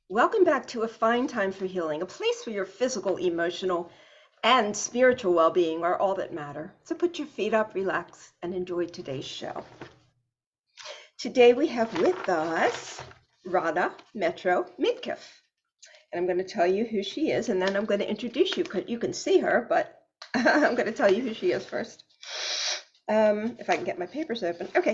Welcome back to A Fine Time for Healing, a place for your physical, emotional, and spiritual well being are all that matter. So put your feet up, relax, and enjoy today's show. Today we have with us Radha Metro Midkiff. And I'm going to tell you who she is, and then I'm going to introduce you. You can see her, but I'm going to tell you who she is first. If I can get my papers open. Okay.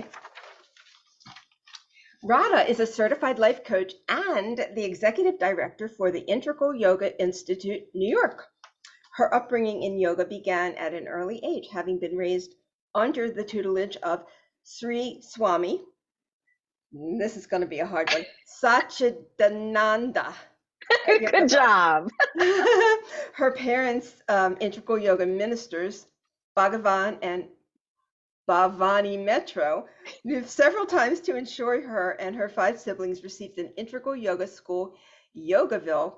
Radha is a certified life coach and the executive director for the Integral Yoga Institute, New York. Her upbringing in yoga began at an early age, having been raised under the tutelage of Sri Swami. This is going to be a hard one. Satchidananda. Good job. Her parents, integral yoga ministers, Bhagavan and Bhavani Metro, moved several times to ensure her and her 5 siblings received an integral yoga school, Yogaville,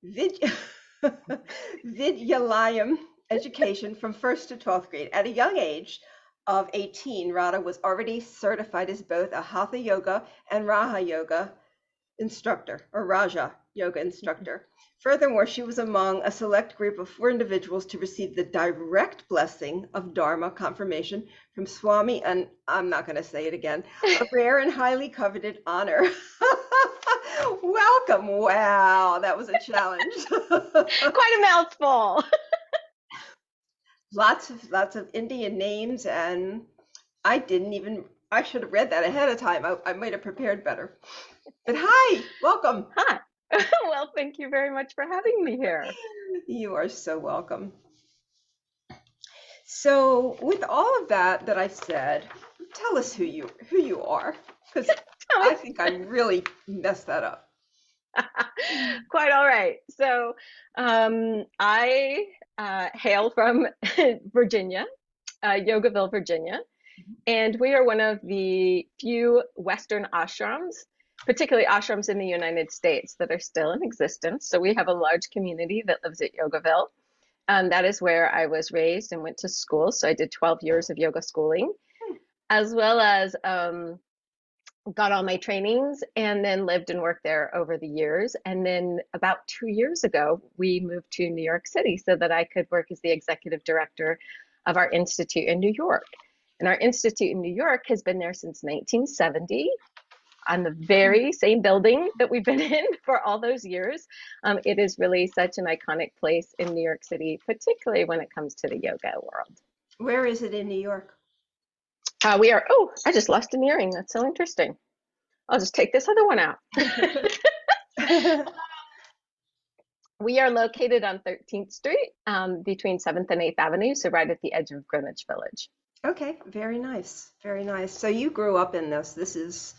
Vidyalayam education from 1st to 12th grade. At a young age of 18, Radha was already certified as both a Hatha Yoga and Raja Yoga instructor. Furthermore, she was among a select group of 4 individuals to receive the direct blessing of Dharma confirmation from Swami, and I'm not going to say it again, a rare and highly coveted honor. Welcome. Wow, that was a challenge. Quite a mouthful. Lots of Indian names, and I should have read that ahead of time. I might have prepared better. But hi, welcome. Hi. Well, thank you very much for having me here. You are so welcome. So, with all of that I've said, tell us who you are, because I think I really messed that up. Quite all right. So, I hail from Virginia, Yogaville, Virginia, and we are one of the few Western ashrams, particularly ashrams in the United States, that are still in existence. So we have a large community that lives at Yogaville. That is where I was raised and went to school. So I did 12 years of yoga schooling, as well as got all my trainings and then lived and worked there over the years. And then about 2 years ago, we moved to New York City so that I could work as the executive director of our institute in New York. And our institute in New York has been there since 1970 on the very same building that we've been in for all those years. It is really such an iconic place in New York City, particularly when it comes to the yoga world. Where is it in New York? I just lost an earring. That's so interesting. I'll just take this other one out. We are located on 13th Street between 7th and 8th Avenue, so right at the edge of Greenwich Village. Okay, very nice, very nice. So you grew up in this. This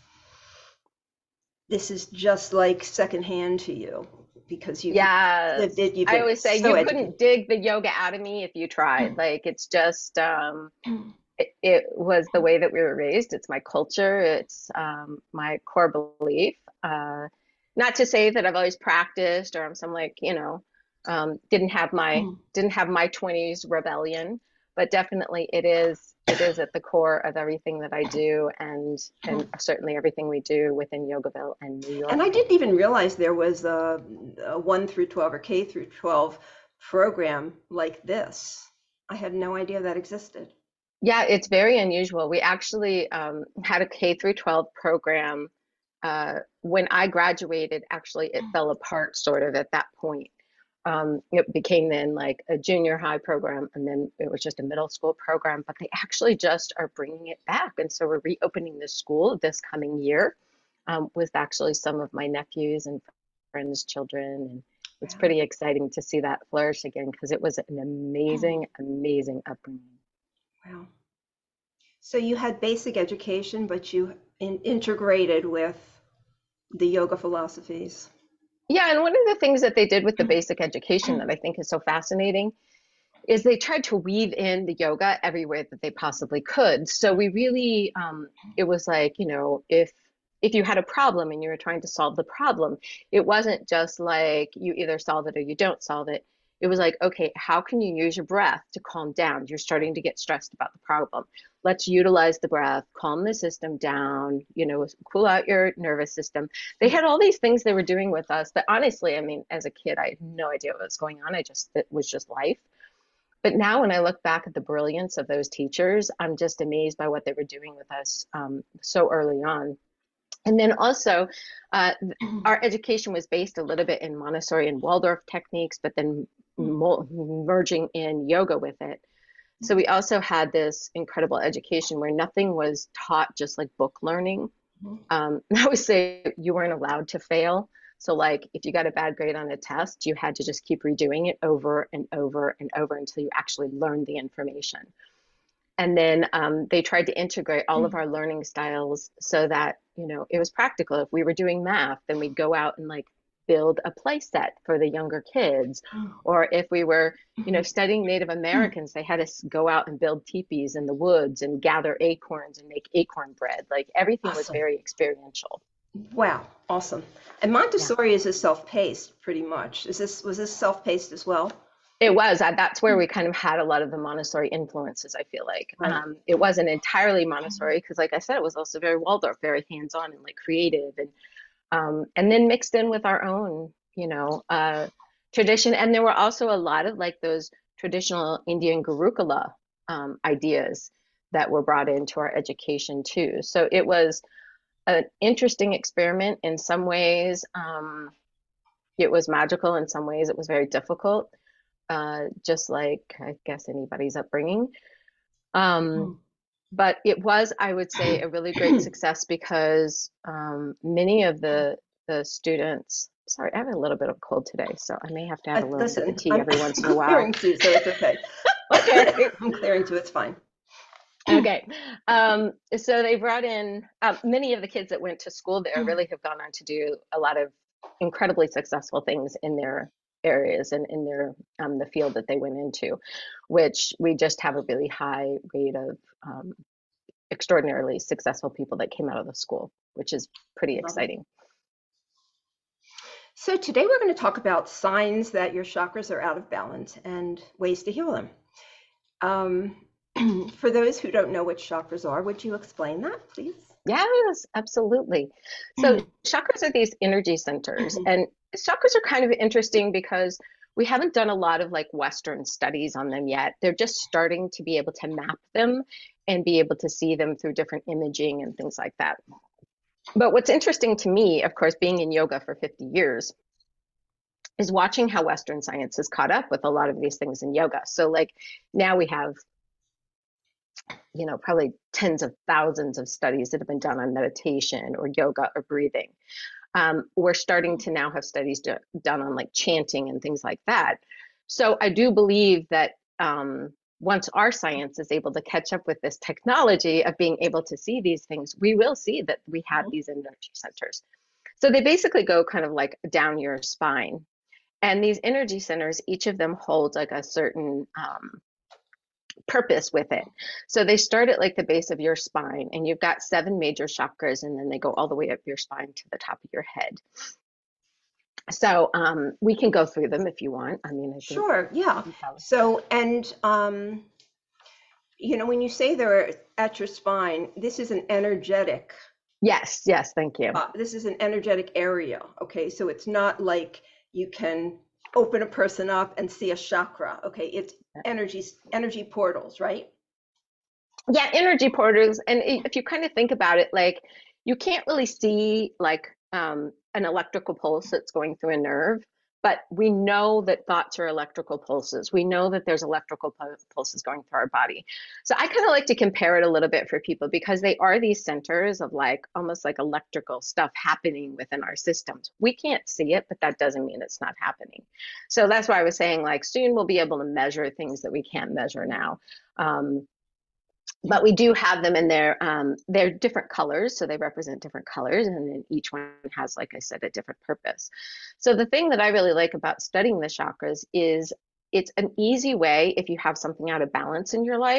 is just like secondhand to you because you lived it. I always say you couldn't dig the yoga out of me if you tried. Like it's just it was the way that we were raised. It's my culture. It's my core belief. Not to say that I've always practiced or I'm some didn't have my 20s rebellion, but definitely it is at the core of everything that I do and certainly everything we do within Yogaville and New York. And I didn't even realize there was a 1 through 12 or K through 12 program like this. I had no idea that existed. Yeah, it's very unusual. We actually had a K through 12 program. When I graduated, actually, it fell apart sort of at that point. It became then like a junior high program, and then it was just a middle school program, but they actually just are bringing it back. And so we're reopening the school this coming year with actually some of my nephews and friends' children. And it's pretty exciting to see that flourish again because it was an amazing, amazing upbringing. Wow. So you had basic education, but you integrated with the yoga philosophies. Yeah, and one of the things that they did with the basic education that I think is so fascinating is they tried to weave in the yoga everywhere that they possibly could. So we really, it was like, if you had a problem and you were trying to solve the problem, it wasn't just like you either solve it or you don't solve it. it was like, okay, how can you use your breath to calm down? You're starting to get stressed about the problem. Let's utilize the breath, calm the system down, cool out your nervous system. They had all these things they were doing with us that honestly, I mean, as a kid, I had no idea what was going on. It was just life. But now when I look back at the brilliance of those teachers, I'm just amazed by what they were doing with us so early on. And then also, our education was based a little bit in Montessori and Waldorf techniques, but then merging in yoga with it. So we also had this incredible education where nothing was taught just like book learning. I would say you weren't allowed to fail. So like if you got a bad grade on a test, you had to just keep redoing it over and over and over until you actually learned the information. And then they tried to integrate all of our learning styles so that, it was practical. If we were doing math, then we'd go out and like build a play set for the younger kids. Or if we were, studying Native Americans, they had us go out and build teepees in the woods and gather acorns and make acorn bread. Like everything was very experiential. Wow, awesome. And Montessori is a self-paced, pretty much. Was this self-paced as well? It was. That's where we kind of had a lot of the Montessori influences, I feel like. Right. It wasn't entirely Montessori because, like I said, it was also very Waldorf, very hands-on and like creative, and then mixed in with our own, tradition. And there were also a lot of like those traditional Indian Gurukula ideas that were brought into our education too. So it was an interesting experiment. In some ways, it was magical. In some ways, it was very difficult. Just like I guess anybody's upbringing. But it was, I would say, a really great success because many of the students, sorry, I have a little bit of cold today, so I may have to have a little bit of tea every once in a while. I'm clearing too, so it's okay. Okay, I'm clearing too, it's fine. Okay, so they brought in many of the kids that went to school there really have gone on to do a lot of incredibly successful things in their areas and in their the field that they went into, which we just have a really high rate of extraordinarily successful people that came out of the school, which is pretty exciting. So today we're going to talk about signs that your chakras are out of balance and ways to heal them. For those who don't know what chakras are, would you explain that, please? Yes, absolutely. So chakras are these energy centers, and chakras are kind of interesting because we haven't done a lot of like Western studies on them yet. They're just starting to be able to map them and be able to see them through different imaging and things like that. But what's interesting to me, of course, being in yoga for 50 years, is watching how Western science has caught up with a lot of these things in yoga. So like now we have, probably tens of thousands of studies that have been done on meditation or yoga or breathing. We're starting to now have studies done on like chanting and things like that. So I do believe that once our science is able to catch up with this technology of being able to see these things, we will see that we have these energy centers. So they basically go kind of like down your spine. And these energy centers, each of them holds like a certain purpose with it. So they start at like the base of your spine, and you've got 7 major chakras, and then they go all the way up your spine to the top of your head. So we can go through them if you want. I mean, I think sure, yeah. So, and when you say they're at your spine, this is an energetic. Yes, thank you. This is an energetic area. Okay, so it's not like you can open a person up and see a chakra. Okay, it's energy portals, right? Yeah, energy portals. And if you kind of think about it, like you can't really see like an electrical pulse that's going through a nerve, but we know that thoughts are electrical pulses. We know that there's electrical pulses going through our body. So I kind of like to compare it a little bit for people because they are these centers of like almost like electrical stuff happening within our systems. We can't see it, but that doesn't mean it's not happening. So that's why I was saying like soon we'll be able to measure things that we can't measure now. But we do have them in there. They're different colors, so they represent different colors, and then each one has, like I said, a different purpose. So the thing that I really like about studying the chakras is it's an easy way if you have something out of balance in your life,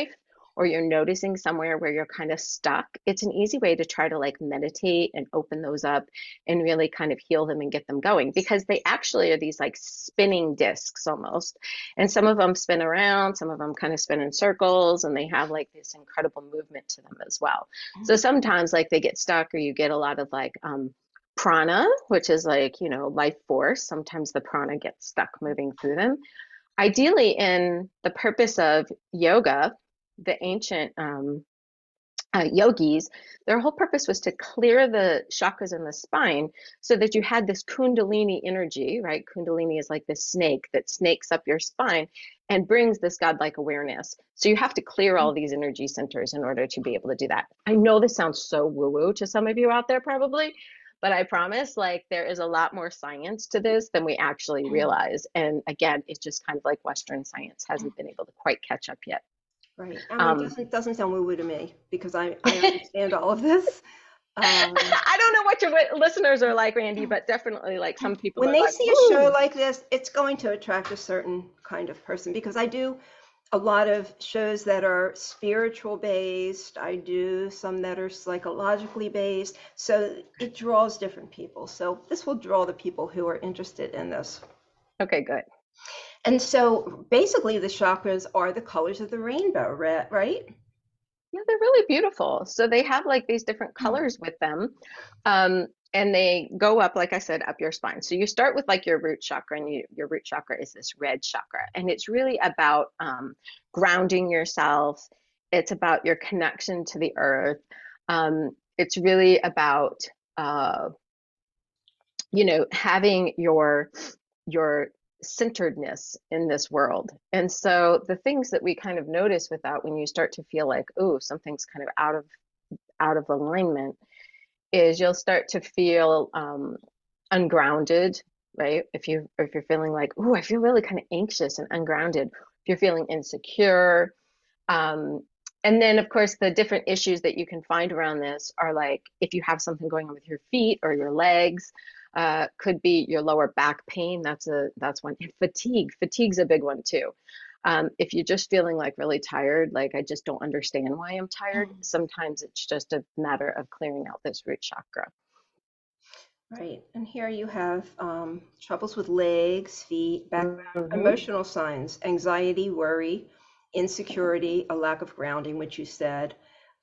or you're noticing somewhere where you're kind of stuck, it's an easy way to try to like meditate and open those up and really kind of heal them and get them going, because they actually are these like spinning discs almost. And some of them spin around, some of them kind of spin in circles, and they have like this incredible movement to them as well. So sometimes like they get stuck, or you get a lot of like prana, which is like, life force. Sometimes the prana gets stuck moving through them. Ideally, in the purpose of yoga, the ancient yogis, their whole purpose was to clear the chakras in the spine so that you had this kundalini energy, right? Kundalini is like this snake that snakes up your spine and brings this godlike awareness. So you have to clear all these energy centers in order to be able to do that. I know this sounds so woo-woo to some of you out there probably, but I promise, like, there is a lot more science to this than we actually realize. And again, it's just kind of like Western science hasn't been able to quite catch up yet. Right. I mean, it doesn't sound woo-woo to me because I understand all of this. I don't know what your listeners are like, Randy, but definitely like some people When are they like, see a show like this, it's going to attract a certain kind of person because I do a lot of shows that are spiritual based. I do some that are psychologically based. So it draws different people. So this will draw the people who are interested in this. okay, good. And so basically the chakras are the colors of the rainbow, right? Yeah, they're really beautiful. So they have like these different colors with them. And they go up, like I said, up your spine. So you start with like your root chakra, and your root chakra is this red chakra. And it's really about grounding yourself. It's about your connection to the earth. It's really about, having your centeredness in this world. And so the things that we kind of notice with that, when you start to feel like, oh, something's kind of out of alignment, is you'll start to feel ungrounded, right? If you're feeling like, oh, I feel really kind of anxious and ungrounded, if you're feeling insecure, and then of course the different issues that you can find around this are like if you have something going on with your feet or your legs, could be your lower back pain. That's one. And fatigue's a big one too. If you're just feeling like really tired, like I just don't understand why I'm tired, sometimes it's just a matter of clearing out this root chakra. Right. And here you have troubles with legs, feet, background, Mm-hmm. emotional signs, anxiety, worry, insecurity, a lack of grounding, which you said,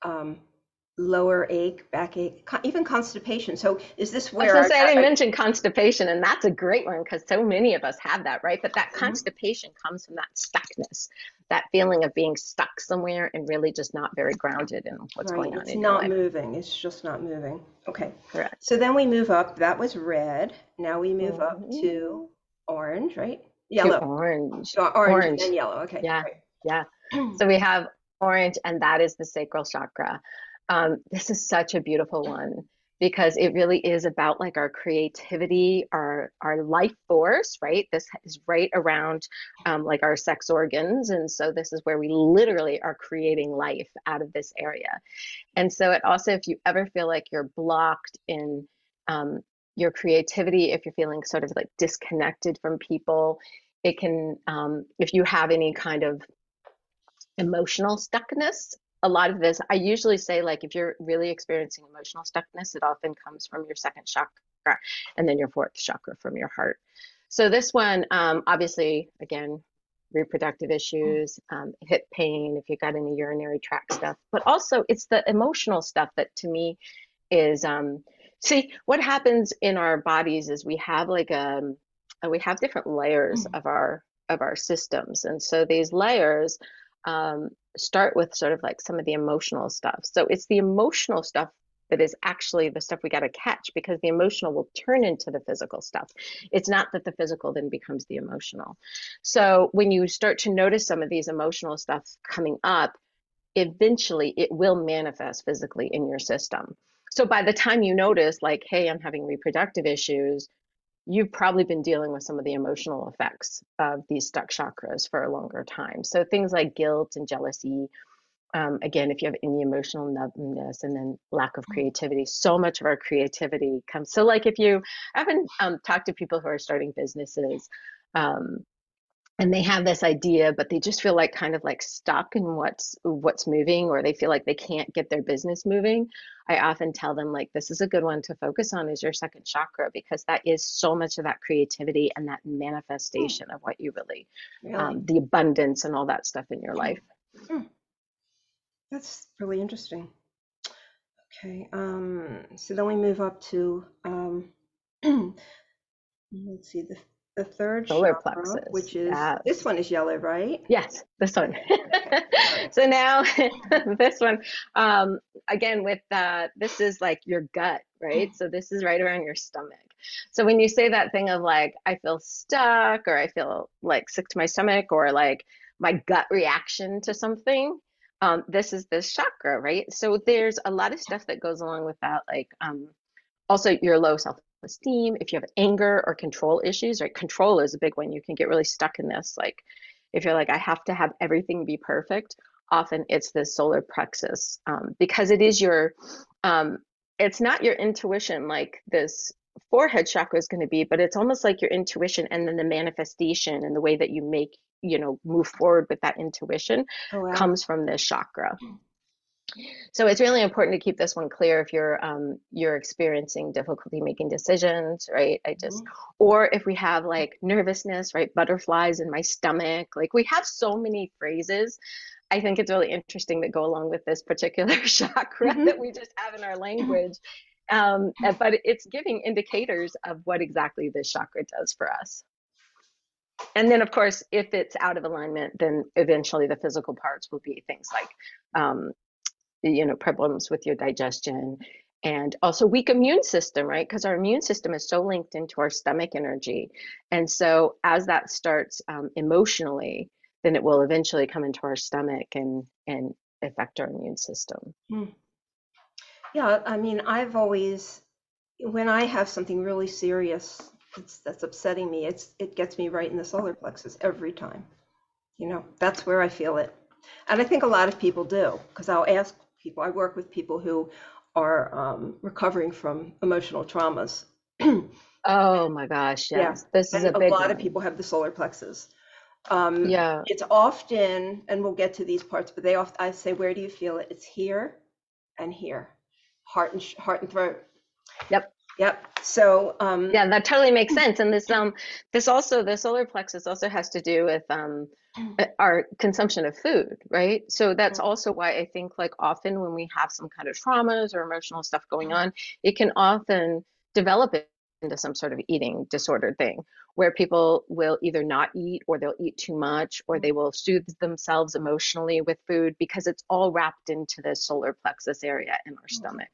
lower ache, backache, even constipation. So is this I was where gonna say I didn't mention constipation, and that's a great one because so many of us have that, right? But that constipation comes from that stuckness, that feeling of being stuck somewhere and really just not very grounded in what's right, going on it's in your not life. moving. It's just not moving. Okay. Correct. So then we move up. That was red. Now we move up Mhm. to orange, right? To Yellow. orange. Orange and Orange. then yellow. Okay. Yeah, yeah. Right. So we have orange, and that is the sacral chakra. This is such a beautiful one because it really is about like our creativity, our life force, right? This is right around like our sex organs, and so this is where we literally are creating life out of this area. And so it also, if you ever feel like you're blocked in your creativity, if you're feeling sort of like disconnected from people, it can, if you have any kind of emotional stuckness, a lot of this, I usually say, like, if you're really experiencing emotional stuckness, it often comes from your second chakra and then your fourth chakra from your heart. So this one, obviously, again, reproductive issues, hip pain, if you've got any urinary tract stuff, but also it's the emotional stuff that to me is, see, what happens in our bodies is we have different layers of our systems. And so these layers start with sort of like some of the emotional stuff. So it's the emotional stuff that is actually the stuff we got to catch, because the emotional will turn into the physical stuff. It's not that the physical then becomes the emotional. So when you start to notice some of these emotional stuff coming up, eventually it will manifest physically in your system. So by the time you notice, like, hey, I'm having reproductive issues, you've probably been dealing with some of the emotional effects of these stuck chakras for a longer time. So things like guilt and jealousy, again, if you have any emotional numbness, and then lack of creativity, so much of our creativity comes. So like if you, I haven't talked to people who are starting businesses, and they have this idea, but they just feel like kind of like stuck in what's moving, or they feel like they can't get their business moving. I often tell them like this is a good one to focus on is your second chakra, because that is so much of that creativity and that Hmm, manifestation of what you really, really? the abundance and all that stuff in your life. Hmm, that's really interesting. Okay, so then we move up to let's see, the third Solar chakra, plexus, which is this yes. one is yellow, right? Yes, this one. Okay, okay, all right. So now this one, again with this is like your gut, right? So this is right around your stomach. So when you say that thing of like, I feel stuck, or I feel like sick to my stomach, or like my gut reaction to something, this is this chakra, right? So there's a lot of stuff that goes along with that, like also your low self-esteem, if you have anger or control issues, right? Control is a big one. You can get really stuck in this. Like if you're like, I have to have everything be perfect, often it's this solar plexus, because it is your, um, it's not your intuition like this forehead chakra is going to be, but it's almost like your intuition, and then the manifestation and the way that you make, move forward with that intuition Oh, wow. comes from this chakra. So it's really important to keep this one clear if you're experiencing difficulty making decisions, right? Mhm. Or if we have like nervousness, right? Butterflies in my stomach. Like we have so many phrases. I think it's really interesting that go along with this particular chakra that Mhm. we just have in our language. But it's giving indicators of what exactly this chakra does for us. And then, of course, if it's out of alignment, then eventually the physical parts will be things like um, problems with your digestion, and also weak immune system, right? Because our immune system is so linked into our stomach energy. And so as that starts emotionally, then it will eventually come into our stomach and affect our immune system. Hmm. Yeah, I mean, I've always, when I have something really serious that's upsetting me, it gets me right in the solar plexus every time. That's where I feel it. And I think a lot of people do, because I'll ask people, I work with people who are recovering from emotional traumas. Oh my gosh, Yeah, yes. This is and a a big lot of one. people have the solar plexus. Yeah. It's often, and we'll get to these parts, but I say, where do you feel it? It's here and here, heart and throat. Yep. Yep. So, Yeah, that totally makes sense. And this also, the solar plexus also has to do with our consumption of food, right? So that's also why I think like often when we have some kind of traumas or emotional stuff going on, it can often develop it into some sort of eating disorder thing where people will either not eat, or they'll eat too much, or they will soothe themselves emotionally with food, because it's all wrapped into the solar plexus area in our stomach.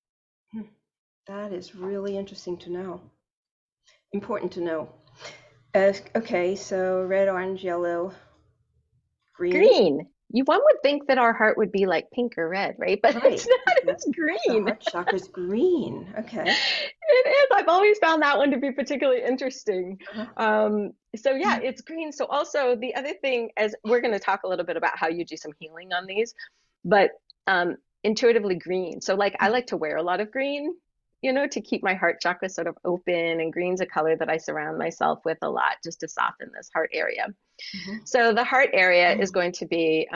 that is really interesting to know. Important to know. Okay, so red, orange, yellow, green. Green. One would think that our heart would be like pink or red, right? But it's Right. not, The, it's the green. heart chakra is green. Okay. It is. I've always found that one to be particularly interesting. Uh-huh. So yeah, it's green. So also the other thing, as we're going to talk a little bit about how you do some healing on these, but intuitively green. So like I like to wear a lot of green, to keep my heart chakra sort of open, and green's a color that I surround myself with a lot just to soften this heart area. Mhm. So the heart area is going to be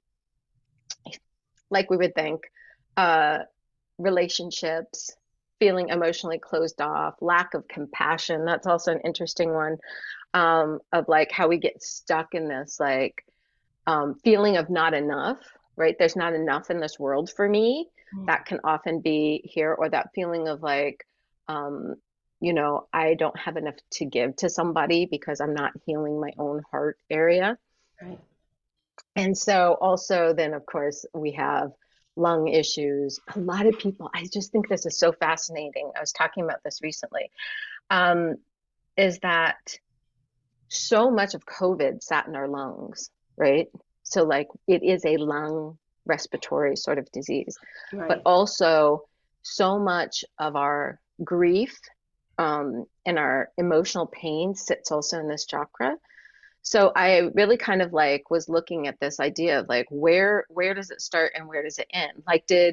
like we would think, uh, relationships, feeling emotionally closed off, lack of compassion. That's also an interesting one, of like how we get stuck in this like feeling of not enough, right? There's not enough in this world for me. That can often be here, or that feeling of like, um, I don't have enough to give to somebody because I'm not healing my own heart area. Right. And so also then of course we have lung issues. A lot of people, I just think this is so fascinating. I was talking about this recently. Um, is that so much of COVID sat in our lungs, right? So like it is a lung respiratory sort of disease, but Right. also so much of our grief and our emotional pain sits also in this chakra. So I really kind of like was looking at this idea of like where does it start and where does it end? Like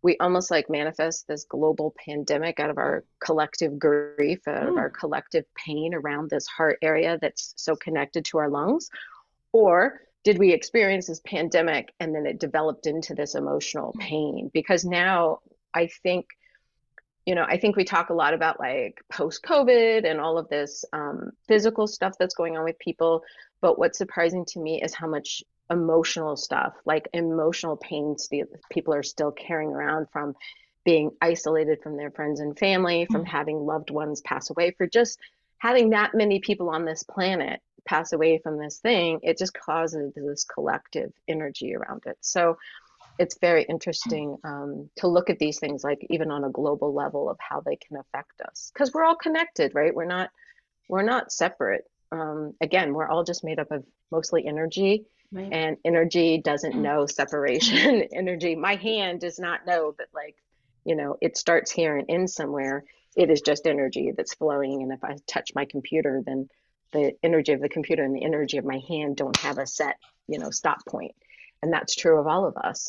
we almost like manifest this global pandemic out of our collective grief, out of our Mm. collective pain around this heart area that's so connected to our lungs? Or did we experience this pandemic and then it developed into this emotional pain? Because now I think, I think we talk a lot about like post COVID and all of this physical stuff that's going on with people. But what's surprising to me is how much emotional stuff, like emotional pains, people are still carrying around from being isolated from their friends and family, from having loved ones pass away, for just having that many people on this planet pass away from this thing. It just causes this collective energy around it. So it's very interesting to look at these things, like even on a global level, of how they can affect us, because we're all connected, right? We're not separate. Again, we're all just made up of mostly energy, Right. and energy doesn't know separation. Energy, my hand does not know that, like, it starts here and ends somewhere. It is just energy that's flowing, and if I touch my computer, then the energy of the computer and the energy of my hand don't have a set, stop point. And that's true of all of us.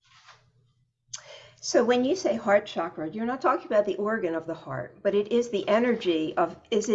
So when you say heart chakra, you're not talking about the organ of the heart, but it is the energy of,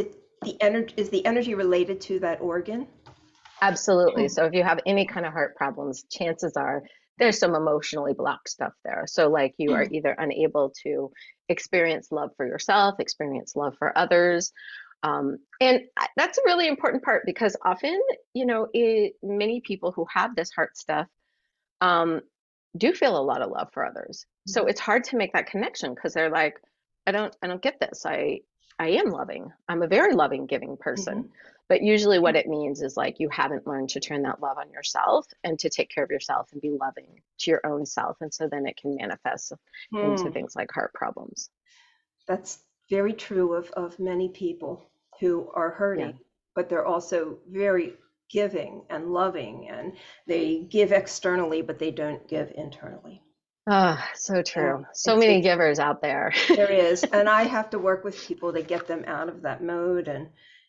is the energy related to that organ? Absolutely. So if you have any kind of heart problems, chances are there's some emotionally blocked stuff there. So like you are either unable to experience love for yourself, experience love for others. And that's a really important part, because often, many people who have this heart stuff um, do feel a lot of love for others. So it's hard to make that connection, because they're like, I don't get this. I am loving. I'm a very loving, giving person. Mhm. But usually what it means is like you haven't learned to turn that love on yourself and to take care of yourself and be loving to your own self. And so then it can manifest into Hmm. things like heart problems. That's very true of many people who are Yeah. hurting, but they're also very giving and loving, and they give externally, but they don't give internally. Ah, so And true. So it many takes, givers out there. there is, and I have to work with people to get them out of that mode, and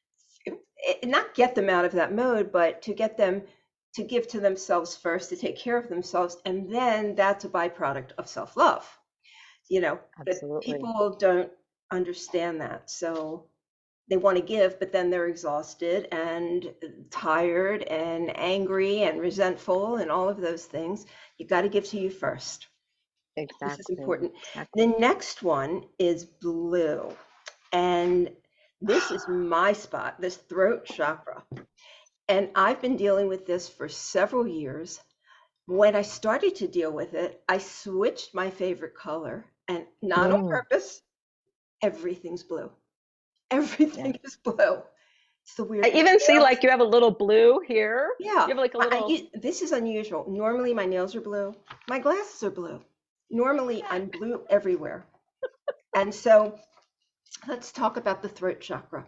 not get them out of that mode, but to get them to give to themselves first, to take care of themselves, and then that's a byproduct of self-love. But Absolutely. people don't understand that. So they want to give, but then they're exhausted and tired and angry and resentful and all of those things. You got to give to you first. This is Exactly. important. The Exactly. next one is blue. And this is my spot, this throat chakra. And I've been dealing with this for several years. When I started to deal with it, I switched my favorite color, and not on Mm, purpose. Everything's blue. yeah. Everything is blue. It's the I weird thing. even see Nails, like you have a little blue here. yeah. You have like a little. This is unusual. Normally my nails are blue. My glasses are blue. Normally I'm blue everywhere. And so let's talk about the throat chakra.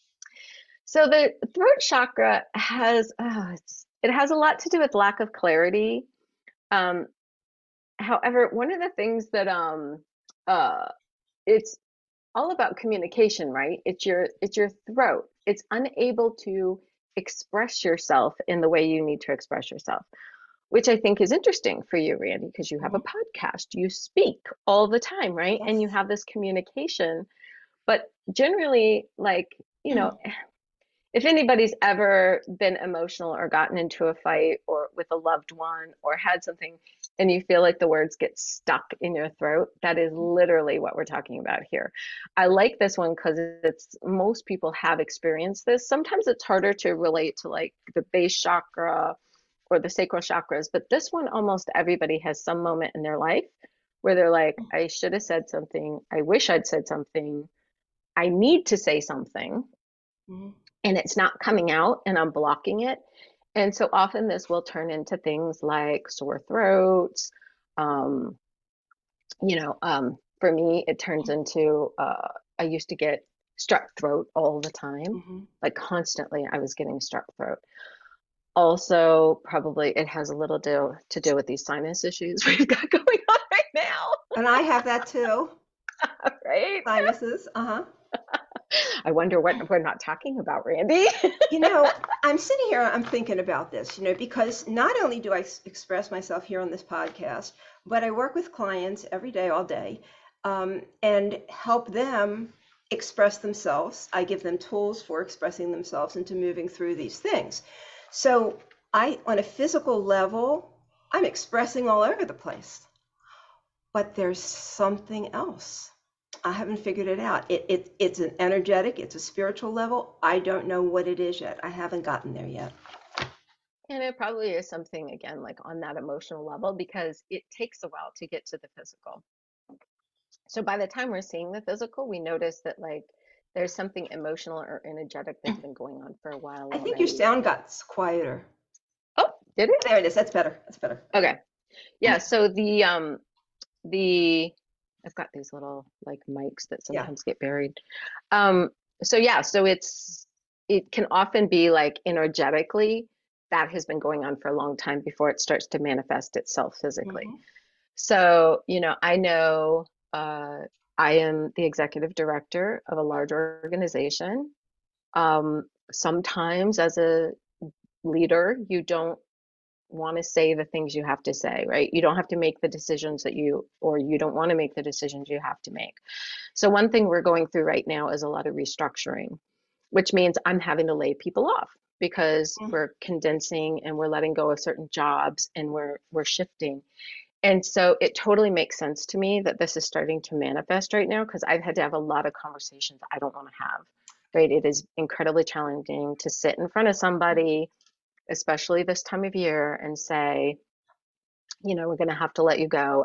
So the throat chakra has it has a lot to do with lack of clarity. Um, However, one of the things that uh it's all about communication, right? It's your throat. It's unable to express yourself in the way you need to express yourself, which I think is interesting for you, Randy, because you have a Mhm. podcast. You speak all the time, right? And you Yes. have this communication. But generally, like, you know, if anybody's ever been emotional or gotten into a fight or with a loved one or had something and you feel like the words get stuck in your throat, that is literally what we're talking about here. I like this one because it's most people have experienced this. Sometimes it's harder to relate to like the base chakra or the sacral chakras, but this one almost everybody has some moment in their life where they're like, I should have said something. I wish I'd said something. I need to say something Mhm. and it's not coming out and I'm blocking it. And so often this will turn into things like sore throats. Um, for me, it turns into I used to get strep throat all the time, Mhm. like constantly. I was getting strep throat. Also, probably it has a little to do with these sinus issues we've got going on right now, And I have that too. right? Sinuses. Uh-huh. I wonder what we're not talking about, Randy. You know, I'm sitting here, I'm thinking about this, because not only do I express myself here on this podcast, but I work with clients every day, all day, and help them express themselves. I give them tools for expressing themselves and to moving through these things. So on a physical level, I'm expressing all over the place, but there's something else. I haven't figured it out. It's an energetic, it's a spiritual level. I don't know what it is yet. I haven't gotten there yet. And it probably is something, again, like on that emotional level, because it takes a while to get to the physical. So by the time we're seeing the physical, we notice that like there's something emotional or energetic that's been going on for a while I think your already. sound got quieter. Oh, did it? There it is. That's better. That's better. Okay. Yeah, so the I've got these little like mics that Yeah. sometimes get buried. Um, so yeah, so it can often be like energetically that has been going on for a long time before it starts to manifest itself physically. Hmm. So, I know I am the executive director of a large organization. Sometimes as a leader, you don't want to say the things you have to say, right? You don't have to make the decisions or you don't want to make the decisions you have to make. So one thing we're going through right now is a lot of restructuring, which means I'm having to lay people off because we're condensing and we're letting go of certain jobs and we're shifting. And so it totally makes sense to me that this is starting to manifest right now because I've had to have a lot of conversations I don't want to have, right? It is incredibly challenging to sit in front of somebody, especially this time of year, and say, we're going to have to let you go.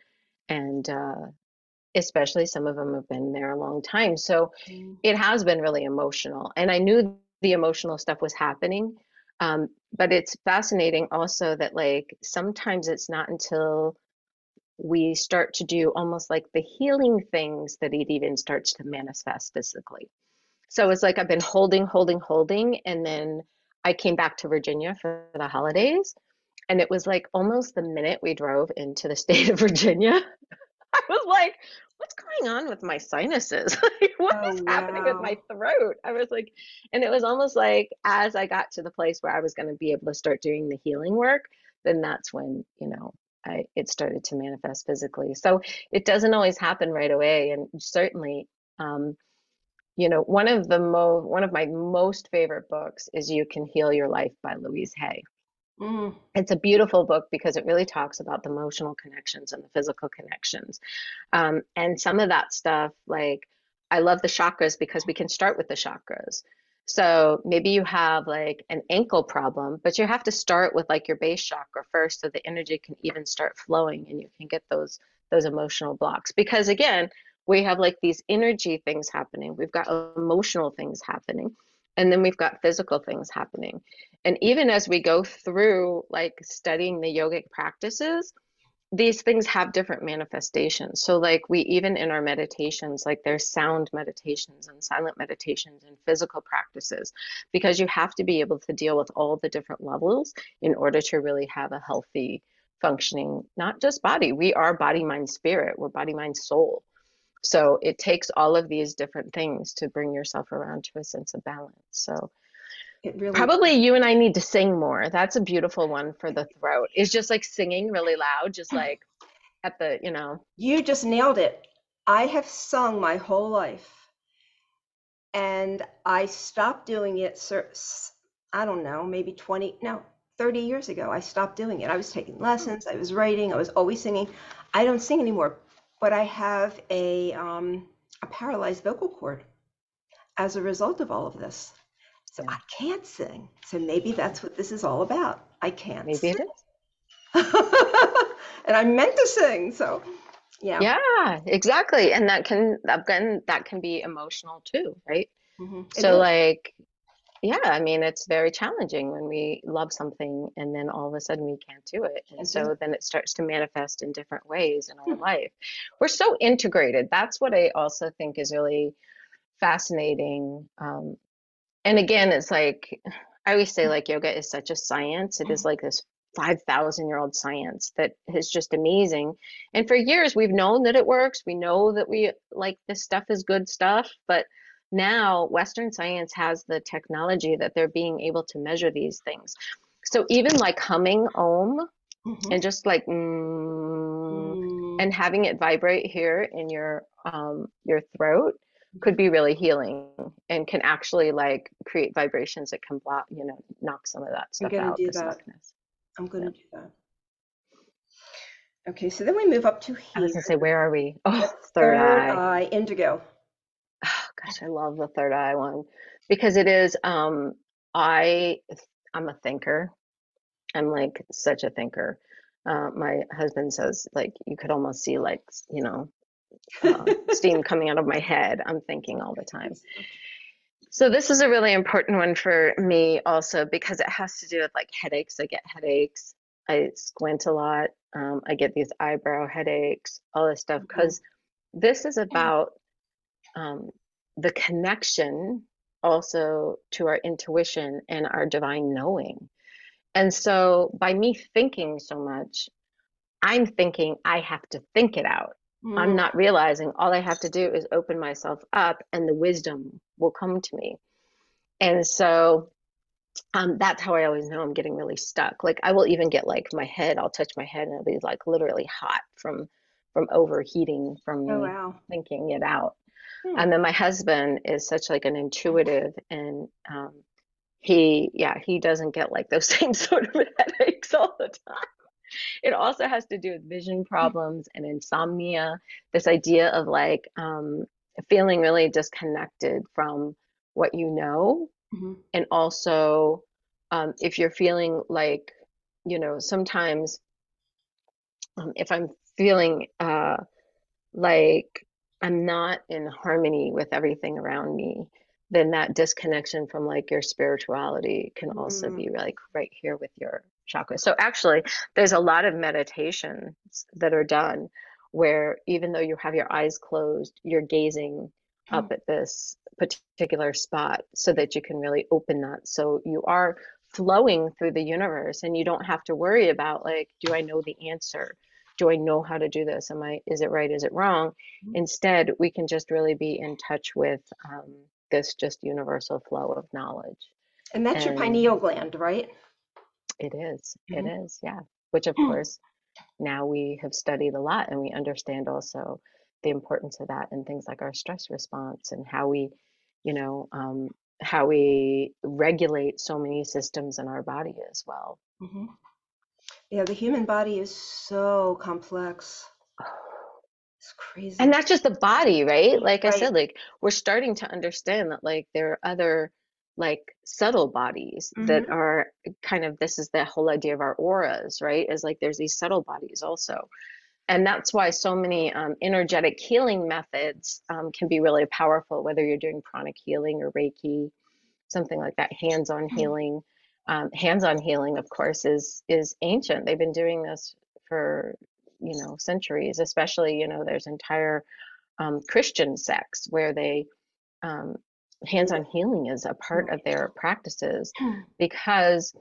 And especially some of them have been there a long time. So it has been really emotional. And I knew the emotional stuff was happening. But it's fascinating also that like sometimes it's not until we start to do almost like the healing things that it even starts to manifest physically. So it's like I've been holding, and then I came back to Virginia for the holidays. And it was like almost the minute we drove into the state of Virginia, I was like, what's going on with my sinuses? Like, what Oh, is happening with my wow. throat? I was like, and it was almost like as I got to the place where I was going to be able to start doing the healing work, then that's when, it started to manifest physically. So it doesn't always happen right away. And certainly, um, one of my most favorite books is You Can Heal Your Life by Louise Hay. Mm. It's a beautiful book because it really talks about the emotional connections and the physical connections. And some of that stuff, like I love the chakras because we can start with the chakras. So maybe you have like an ankle problem, but you have to start with like your base chakra first so the energy can even start flowing and you can get those emotional blocks. Because again, we have like these energy things happening. We've got emotional things happening, and then we've got physical things happening. And even as we go through like studying the yogic practices, these things have different manifestations. So, like, we even in our meditations, like, there's sound meditations and silent meditations and physical practices, because you have to be able to deal with all the different levels in order to really have a healthy, functioning, not just body. We are body, mind, spirit. We're body, mind, soul. So, it takes all of these different things to bring yourself around to a sense of balance. So, It really probably does. you and I need to sing more. That's a beautiful one for the throat. Is just like singing really loud, just like at the. You just nailed it. I have sung my whole life, and I stopped doing it, I don't know, maybe 20, no, 30 years ago. I stopped doing it. I was taking lessons, I was writing, I was always singing. I don't sing anymore, but I have a paralyzed vocal cord as a result of all of this. So Yeah, I can't sing. So maybe that's what this is all about. I can't maybe it sing. is. And I meant to sing. So yeah. Yeah, exactly. And that can be emotional too, right? It So is. like, yeah, I mean, it's very challenging when we love something and then all of a sudden we can't do it. And Can't do it. so then it starts to manifest in different ways in our life. We're so integrated. That's what I also think is really fascinating. And again, it's like I always say, like yoga is such a science. It is like this 5,000-year-old science that is just amazing. And for years, we've known that it works. We know that we like this stuff is good stuff. But now Western science has the technology that they're being able to measure these things. So even like humming Om Mm-hmm. and just like Mm. and having it vibrate here in your throat could be really healing and can actually like create vibrations that can block, knock some of that I'm stuff going to out, do the that. stuckness. I'm going Yeah. to do that. Okay, so then we move up to I was here. gonna say, where are we? The Oh, third third eye. eye, indigo. Oh, gosh, I love the third eye one because it is I I'm a thinker. I'm like such a thinker. My husband says like you could almost see like steam coming out of my head. I'm thinking all the time. So this is a really important one for me also because it has to do with like headaches. I get headaches. I squint a lot. I get these eyebrow headaches, all this stuff Mhm. because this is about um, the connection also to our intuition and our divine knowing. And so by me thinking so much, I'm thinking I have to think it out. I'm Mm. not realizing all I have to do is open myself up and the wisdom will come to me. And so that's how I always know I'm getting really stuck. Like I will even get like my head, I'll touch my head and it'll be like literally hot from overheating from Oh, me wow. thinking it out. Hmm. And then my husband is such like an intuitive and he doesn't get like those same sort of headaches all the time. It also has to do with vision problems and insomnia, this idea of like feeling really disconnected from what you know. Mhm. And also, if you're feeling like, sometimes if I'm feeling like I'm not in harmony with everything around me, then that disconnection from like your spirituality can also Mm. be like right here with your chakra. So actually, there's a lot of meditations that are done where even though you have your eyes closed, you're gazing up at this particular spot so that you can really open that. So you are flowing through the universe and you don't have to worry about like, do I know the answer? Do I know how to do this? Is it right? Is it wrong? Instead, we can just really be in touch with this just universal flow of knowledge. And that's your And pineal gland, right? it Mhm. is, yeah. Which of course, now we have studied a lot and we understand also the importance of that in things like our stress response and you know, um, how we regulate so many systems in our body as well. Mhm. Yeah, the human body is so complex. It's And crazy. not just the body, right? Like I Right. said, like we're starting to understand that like there are other like subtle bodies that Hmm. are kind of this is the whole idea of our auras, right? Is like there's these subtle bodies also. And that's why so many energetic healing methods can be really powerful, whether you're doing pranic healing or Reiki, something like that, hands-on healing. Hands-on healing, of course, is ancient. They've been doing this for, centuries, especially, there's entire Christian sects where they um, hands-on healing is a part of their practices because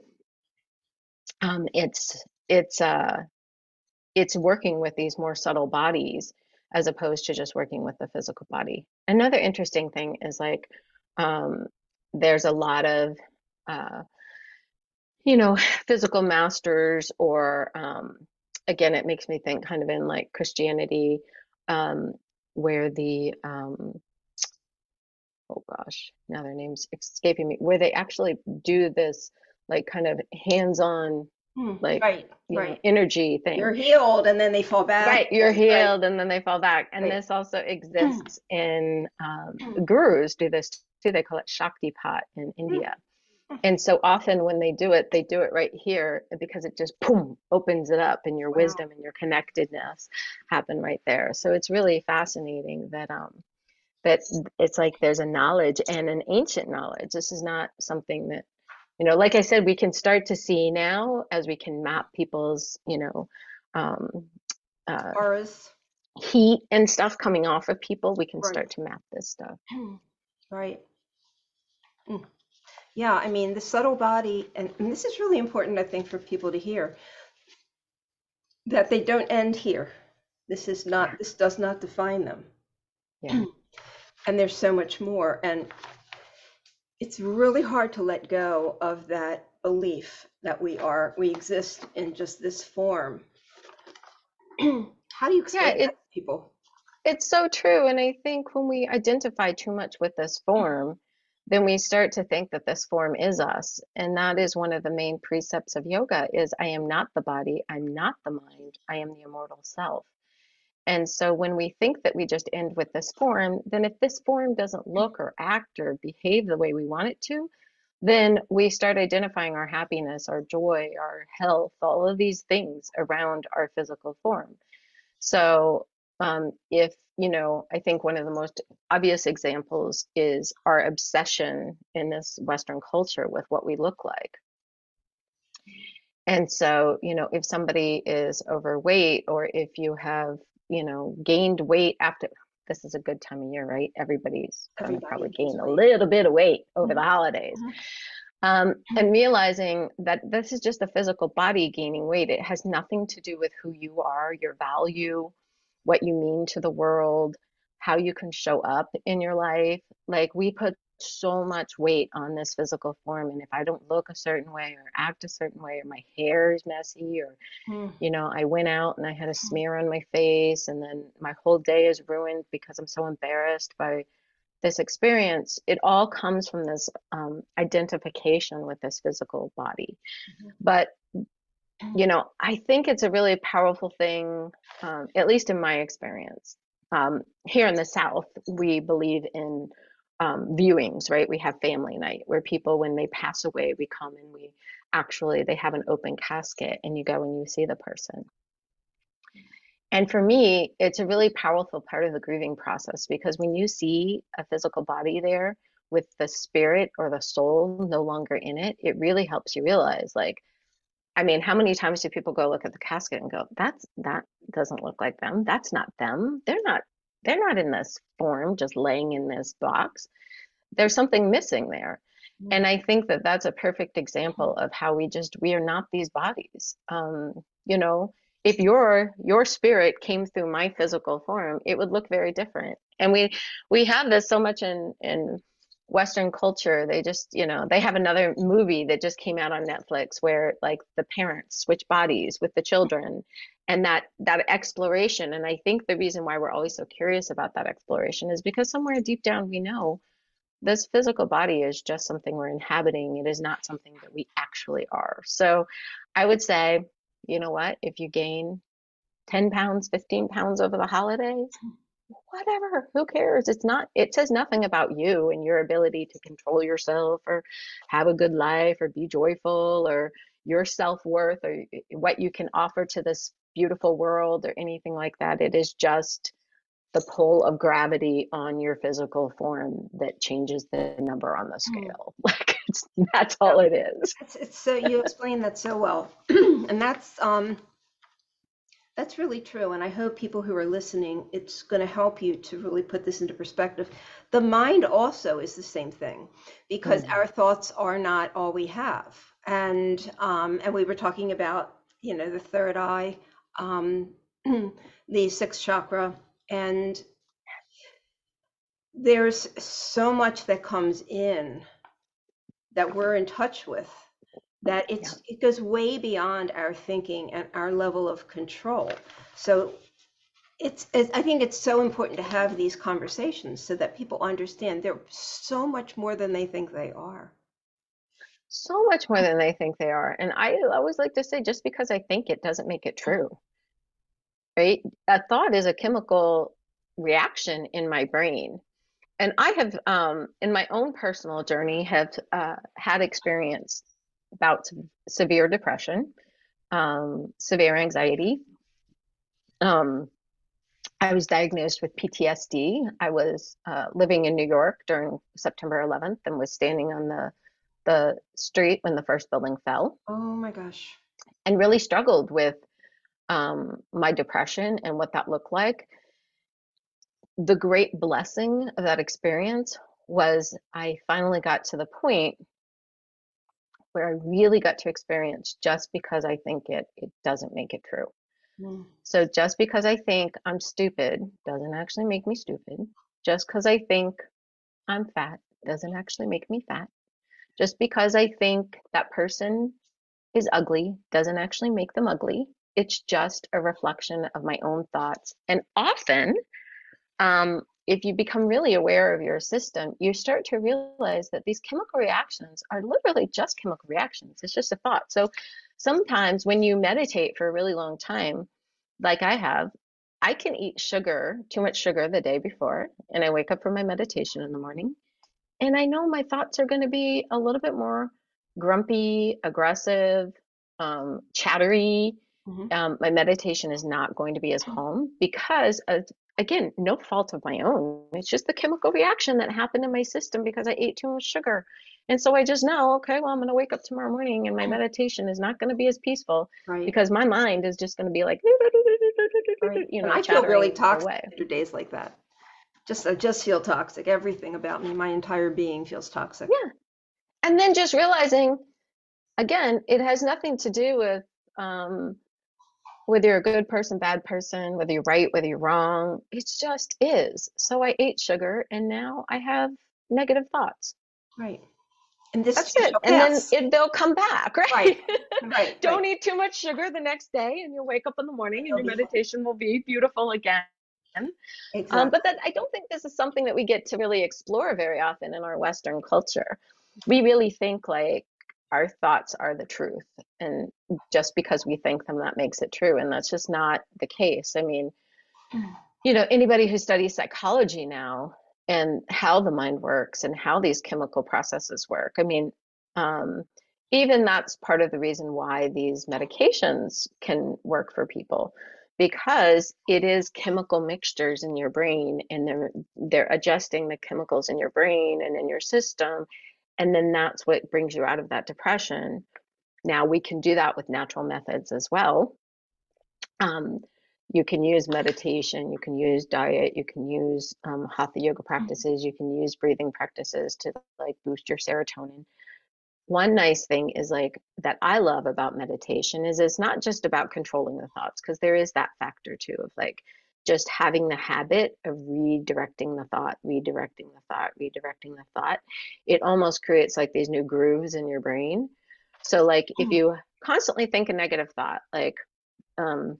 it's working with these more subtle bodies as opposed to just working with the physical body. Another interesting thing is like um, there's a lot of uh, physical masters or again, it makes me think kind of in like Christianity, um, where oh gosh, now their name's escaping me, where they actually do this like kind of hands-on, like, Right, right. energy thing. You're healed and then they fall back. Right, you're Right, healed and then they fall back. And right. this also exists in gurus do this too. They call it Shaktipat in India. And so often when they do it right here because it just boom opens it up and your Wow. wisdom and your connectedness happen right there. So it's really fascinating that it's like there's a knowledge and an ancient knowledge. This is not something that, like I said, we can start to see now as we can map people's, um, uh, Auras. heat and stuff coming off of people. We can Right. start to map this stuff. Right. Mm. Yeah, I mean, the subtle body, and this is really important, I think, for people to hear, that they don't end here. Yeah, This does not define them. yeah, And there's so much more. And it's really hard to let go of that belief that we exist in just this form. How do you Yeah, explain that to people? it's so true. And I think when we identify too much with this form, then we start to think that this form is us. And that is one of the main precepts of yoga is I am not the body, I'm not the mind, I am the immortal self. And so when we think that we just end with this form, then if this form doesn't look or act or behave the way we want it to, then we start identifying our happiness, our joy, our health, all of these things around our physical form. So, if, I think one of the most obvious examples is our obsession in this Western culture with what we look like. And so, if somebody is overweight or if you have, gained weight after, this is a good time of year, right? Everybody's going to Everybody probably gains gain a weight. little bit of weight over the Mhm, holidays. mhm. And realizing that this is just the physical body gaining weight. It has nothing to do with who you are, your value, what you mean to the world, how you can show up in your life. Like we put so much weight on this physical form. And if I don't look a certain way or act a certain way, or my hair is messy, or, Mm, I went out and I had a smear on my face, and then my whole day is ruined because I'm so embarrassed by this experience, it all comes from this identification with this physical body. But, I think it's a really powerful thing, at least in my experience. Here in the South, we believe in viewings, right? We have family night where people, when they pass away, we come and they have an open casket and you go and you see the person. And for me, it's a really powerful part of the grieving process because when you see a physical body there with the spirit or the soul no longer in it, it really helps you realize, like, I mean, how many times do people go look at the casket and go, that doesn't look like them. That's not them. They're not in this form, just laying in this box. There's something missing there. mm, And I think that that's a perfect example of how we are not these bodies. You know, if your spirit came through my physical form, it would look very different. And we have this so much in Western culture. They just, they have another movie that just came out on Netflix where like the parents switch bodies with the children and that exploration. And I think the reason why we're always so curious about that exploration is because somewhere deep down we know this physical body is just something we're inhabiting. It is not something that we actually are. So I would say, you know what? If you gain 10 pounds, 15 pounds over the holidays, whatever, who cares? It says nothing about you and your ability to control yourself or have a good life or be joyful or your self-worth or what you can offer to this beautiful world or anything like that. It is just the pull of gravity on your physical form that changes the number on the mm. scale. Like that's all it is. It's so you explain that so well, and that's really true. And I hope people who are listening, it's going to help you to really put this into perspective. The mind also is the same thing, because Mm, our thoughts are not all we have. And we were talking about, the third eye, um, the sixth chakra, and there's so much that comes in that we're in touch with that yeah. it goes way beyond our thinking and our level of control. So I think it's so important to have these conversations so that people understand they're so much more than they think they are. So much more than they think they are. And I always like to say, just because I think it doesn't make it true, right? A thought is a chemical reaction in my brain. And I have, in my own personal journey, have had experience about severe depression, severe anxiety. Um, I was diagnosed with PTSD. I was living in New York during September 11th and was standing on the street when the first building fell Oh my gosh. and really struggled with my depression and what that looked like. The great blessing of that experience was I finally got to the point where I really got to experience just because I think it doesn't make it true. Mm, So just because I think I'm stupid doesn't actually make me stupid. Just because I think I'm fat doesn't actually make me fat. Just because I think that person is ugly doesn't actually make them ugly. It's just a reflection of my own thoughts. And often, if you become really aware of your system, you start to realize that these chemical reactions are literally just chemical reactions. It's just a thought. So sometimes when you meditate for a really long time, like I have, I can eat sugar, too much sugar the day before, and I wake up from my meditation in the morning, and I know my thoughts are going to be a little bit more grumpy, aggressive, chattery. Hmm. My meditation is not going to be as calm because of, again, no fault of my own. It's just the chemical reaction that happened in my system because I ate too much sugar. And so I just know, okay, well, I'm going to wake up tomorrow morning and my meditation is not going to be as peaceful Right. because my mind is just going to be like, Right. you And know, I feel really chattering toxic away. after days like that. I just feel toxic. Everything about me, my entire being feels toxic. Yeah. And then just realizing, again, it has nothing to do with um, whether you're a good person, bad person, whether you're right, whether you're wrong. It just is. So I ate sugar and now I have negative thoughts. Right. And this That's too it. shall And then pass. they'll come back, Right. right? Right. Right. Don't eat too much sugar the next day and you'll wake up in the morning and It'll your be fine. meditation will be beautiful again. But Exactly. that I don't think this is something that we get to really explore very often in our Western culture. We really think like our thoughts are the truth, and just because we think them, that makes it true, and that's just not the case. I mean, you know, anybody who studies psychology now and how the mind works and how these chemical processes work, I mean, um, even that's part of the reason why these medications can work for people because it is chemical mixtures in your brain and they're adjusting the chemicals in your brain and in your system, and then that's what brings you out of that depression. Now we can do that with natural methods as well. um, you can use meditation, you can use diet, you can use hatha yoga practices, you can use breathing practices to like boost your serotonin. One nice thing is like that I love about meditation is it's not just about controlling the thoughts, because there is that factor too of like just having the habit of redirecting the thought, redirecting the thought, redirecting the thought. It almost creates like these new grooves in your brain. So like if you constantly think a negative thought, like um,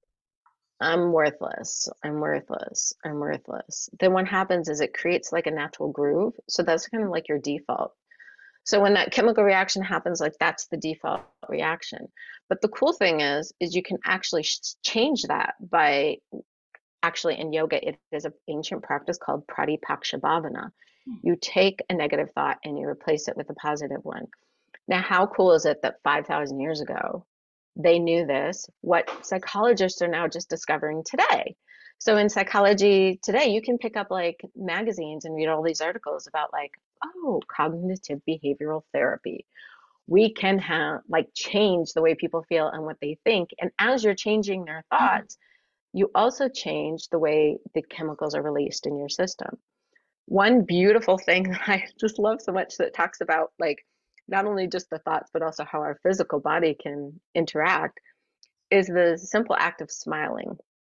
I'm worthless, I'm worthless, I'm worthless, then what happens is it creates like a natural groove. So that's kind of like your default. So when that chemical reaction happens, like that's the default reaction. But the cool thing is you can actually change that by actually in yoga, it is an ancient practice called Pratipakshabhavana. You take a negative thought and you replace it with a positive one. Now, how cool is it that 5,000 years ago they knew this? What psychologists are now just discovering today. So in psychology today, you can pick up like magazines and read all these articles about like, oh, cognitive behavioral therapy. We can have like change the way people feel and what they think. And as you're changing their thoughts, you also change the way the chemicals are released in your system. One beautiful thing that I just love so much that talks about like not only just the thoughts, but also how our physical body can interact is the simple act of smiling.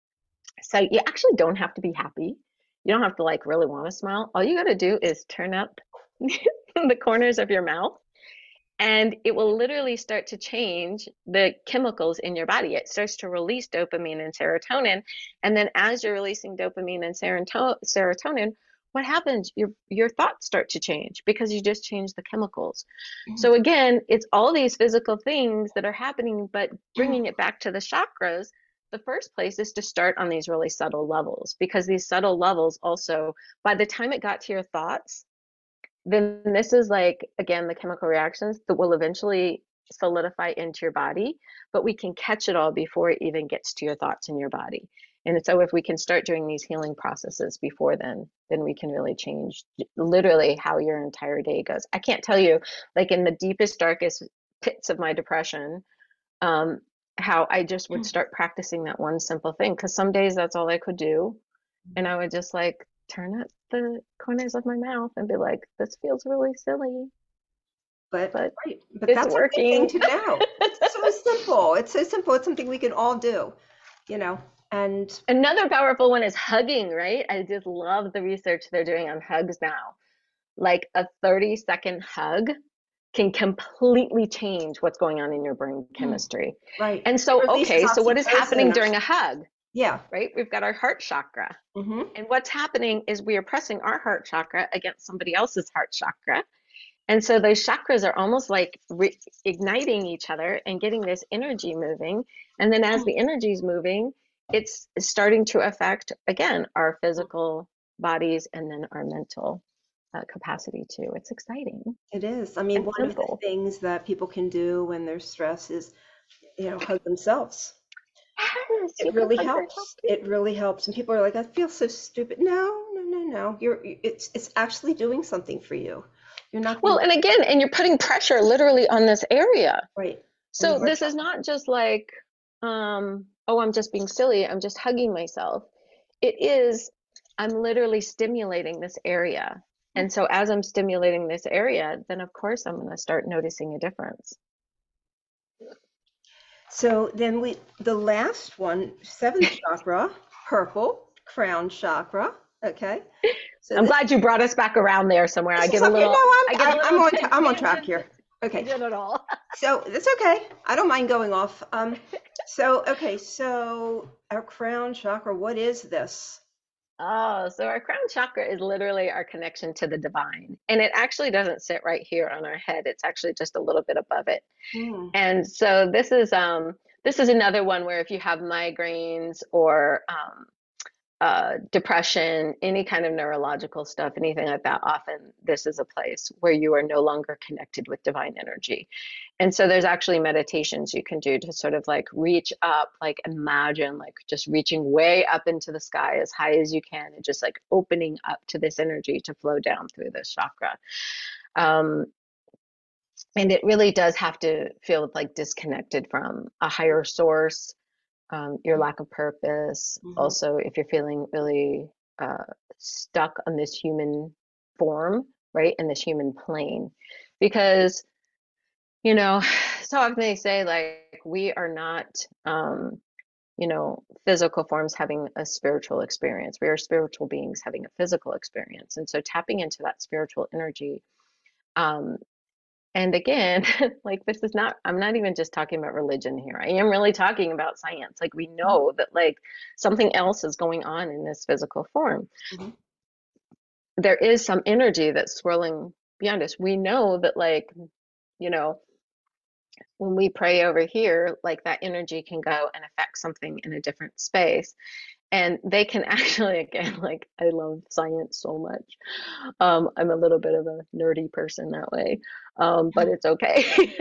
So you actually don't have to be happy. You don't have to like really want to smile. All you got to do is turn up the corners of your mouth and it will literally start to change the chemicals in your body. It starts to release dopamine and serotonin. And then as you're releasing dopamine and serotonin, what happens? Your thoughts start to change because you just changed the chemicals. So again, it's all these physical things that are happening, but bringing it back to the chakras, the first place is to start on these really subtle levels because these subtle levels also, by the time it got to your thoughts, then this is like, again, the chemical reactions that will eventually solidify into your body, but we can catch it all before it even gets to your thoughts in your body. And so if we can start doing these healing processes before then we can really change literally how your entire day goes. I can't tell you, like in the deepest, darkest pits of my depression, um, how I just would start practicing that one simple thing. Because some days that's all I could do. And I would just like turn up the corners of my mouth and be like, this feels really silly, But but right, but it's that's a good thing working. to know. It's so simple. It's so simple. It's something we can all do, you know. And Another powerful one is hugging, right? I just love the research they're doing on hugs now. Like a 30-second hug. can completely change what's going on in your brain chemistry. Right. And so, Releases okay, so what is happening oxytocin. during a hug, Yeah. right? We've got our heart chakra. Mm-hmm. And what's happening is we are pressing our heart chakra against somebody else's heart chakra. And so those chakras are almost like igniting each other and getting this energy moving. And then as the energy is moving, it's starting to affect, again, our physical bodies and then our mental capacity too. It's exciting It is. I mean, and one of the simple. things that people can do when they're stressed is, hug themselves. Yes, you It can really hug yourself helps. too. It really helps. And people are like, I feel so stupid. No, no, no, no. It's actually doing something for you. You're not Well, being and again, and you're putting pressure literally on this area. right in the So heart this is chakra. not just like, oh, I'm just being silly. I'm just hugging myself. It is, I'm literally stimulating this area. And so as I'm stimulating this area, then of course I'm going to start noticing a difference. So then the last one, seventh chakra, purple, crown chakra. Okay. So I'm this glad you brought us back around there somewhere. this is okay. No, I get a little I'm on track tangent here. Okay. at all. So that's okay. I don't mind going off. So our crown chakra, what is this? Oh, so our crown chakra is literally our connection to the divine. And it actually doesn't sit right here on our head. It's actually just a little bit above it. Hmm. And so this is another one where if you have migraines or depression, any kind of neurological stuff, anything like that, often this is a place where you are no longer connected with divine energy. And so there's actually meditations you can do to sort of like reach up, like imagine like just reaching way up into the sky as high as you can and just like opening up to this energy to flow down through this chakra. Um, and it really does have to feel like disconnected from a higher source, your lack of purpose. Mm-hmm. Also, if you're feeling really stuck on this human form, right, in this human plane, because so often they say like we are not, physical forms having a spiritual experience. We are spiritual beings having a physical experience, and so tapping into that spiritual energy. Um, and again, like this is not, I'm not even just talking about religion here. I am really talking about science. Like we know that like something else is going on in this physical form. Mm-hmm. There is some energy that's swirling beyond us. We know that like, you know, when we pray over here, like that energy can go and affect something in a different space. And they can actually, again, like I love science so much. I'm a little bit of a nerdy person that way, but it's okay.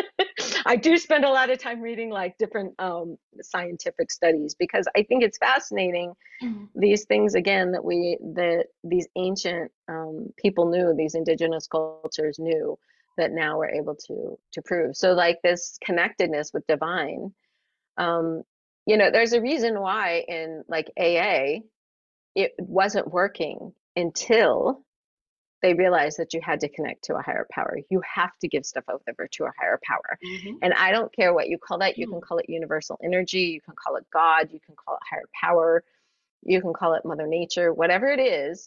I do spend a lot of time reading like different scientific studies because I think it's fascinating Mm-hmm. these things again that these ancient people knew, these indigenous cultures knew that now we're able to prove. So like this connectedness with divine, um, there's a reason why in like AA it wasn't working until they realized that you had to connect to a higher power. You have to give stuff over to a higher power. Mm-hmm. And I don't care what you call that. You can call it universal energy, you can call it God, you can call it higher power, you can call it Mother Nature, whatever it is.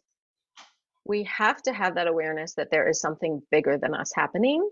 We have to have that awareness that there is something bigger than us happening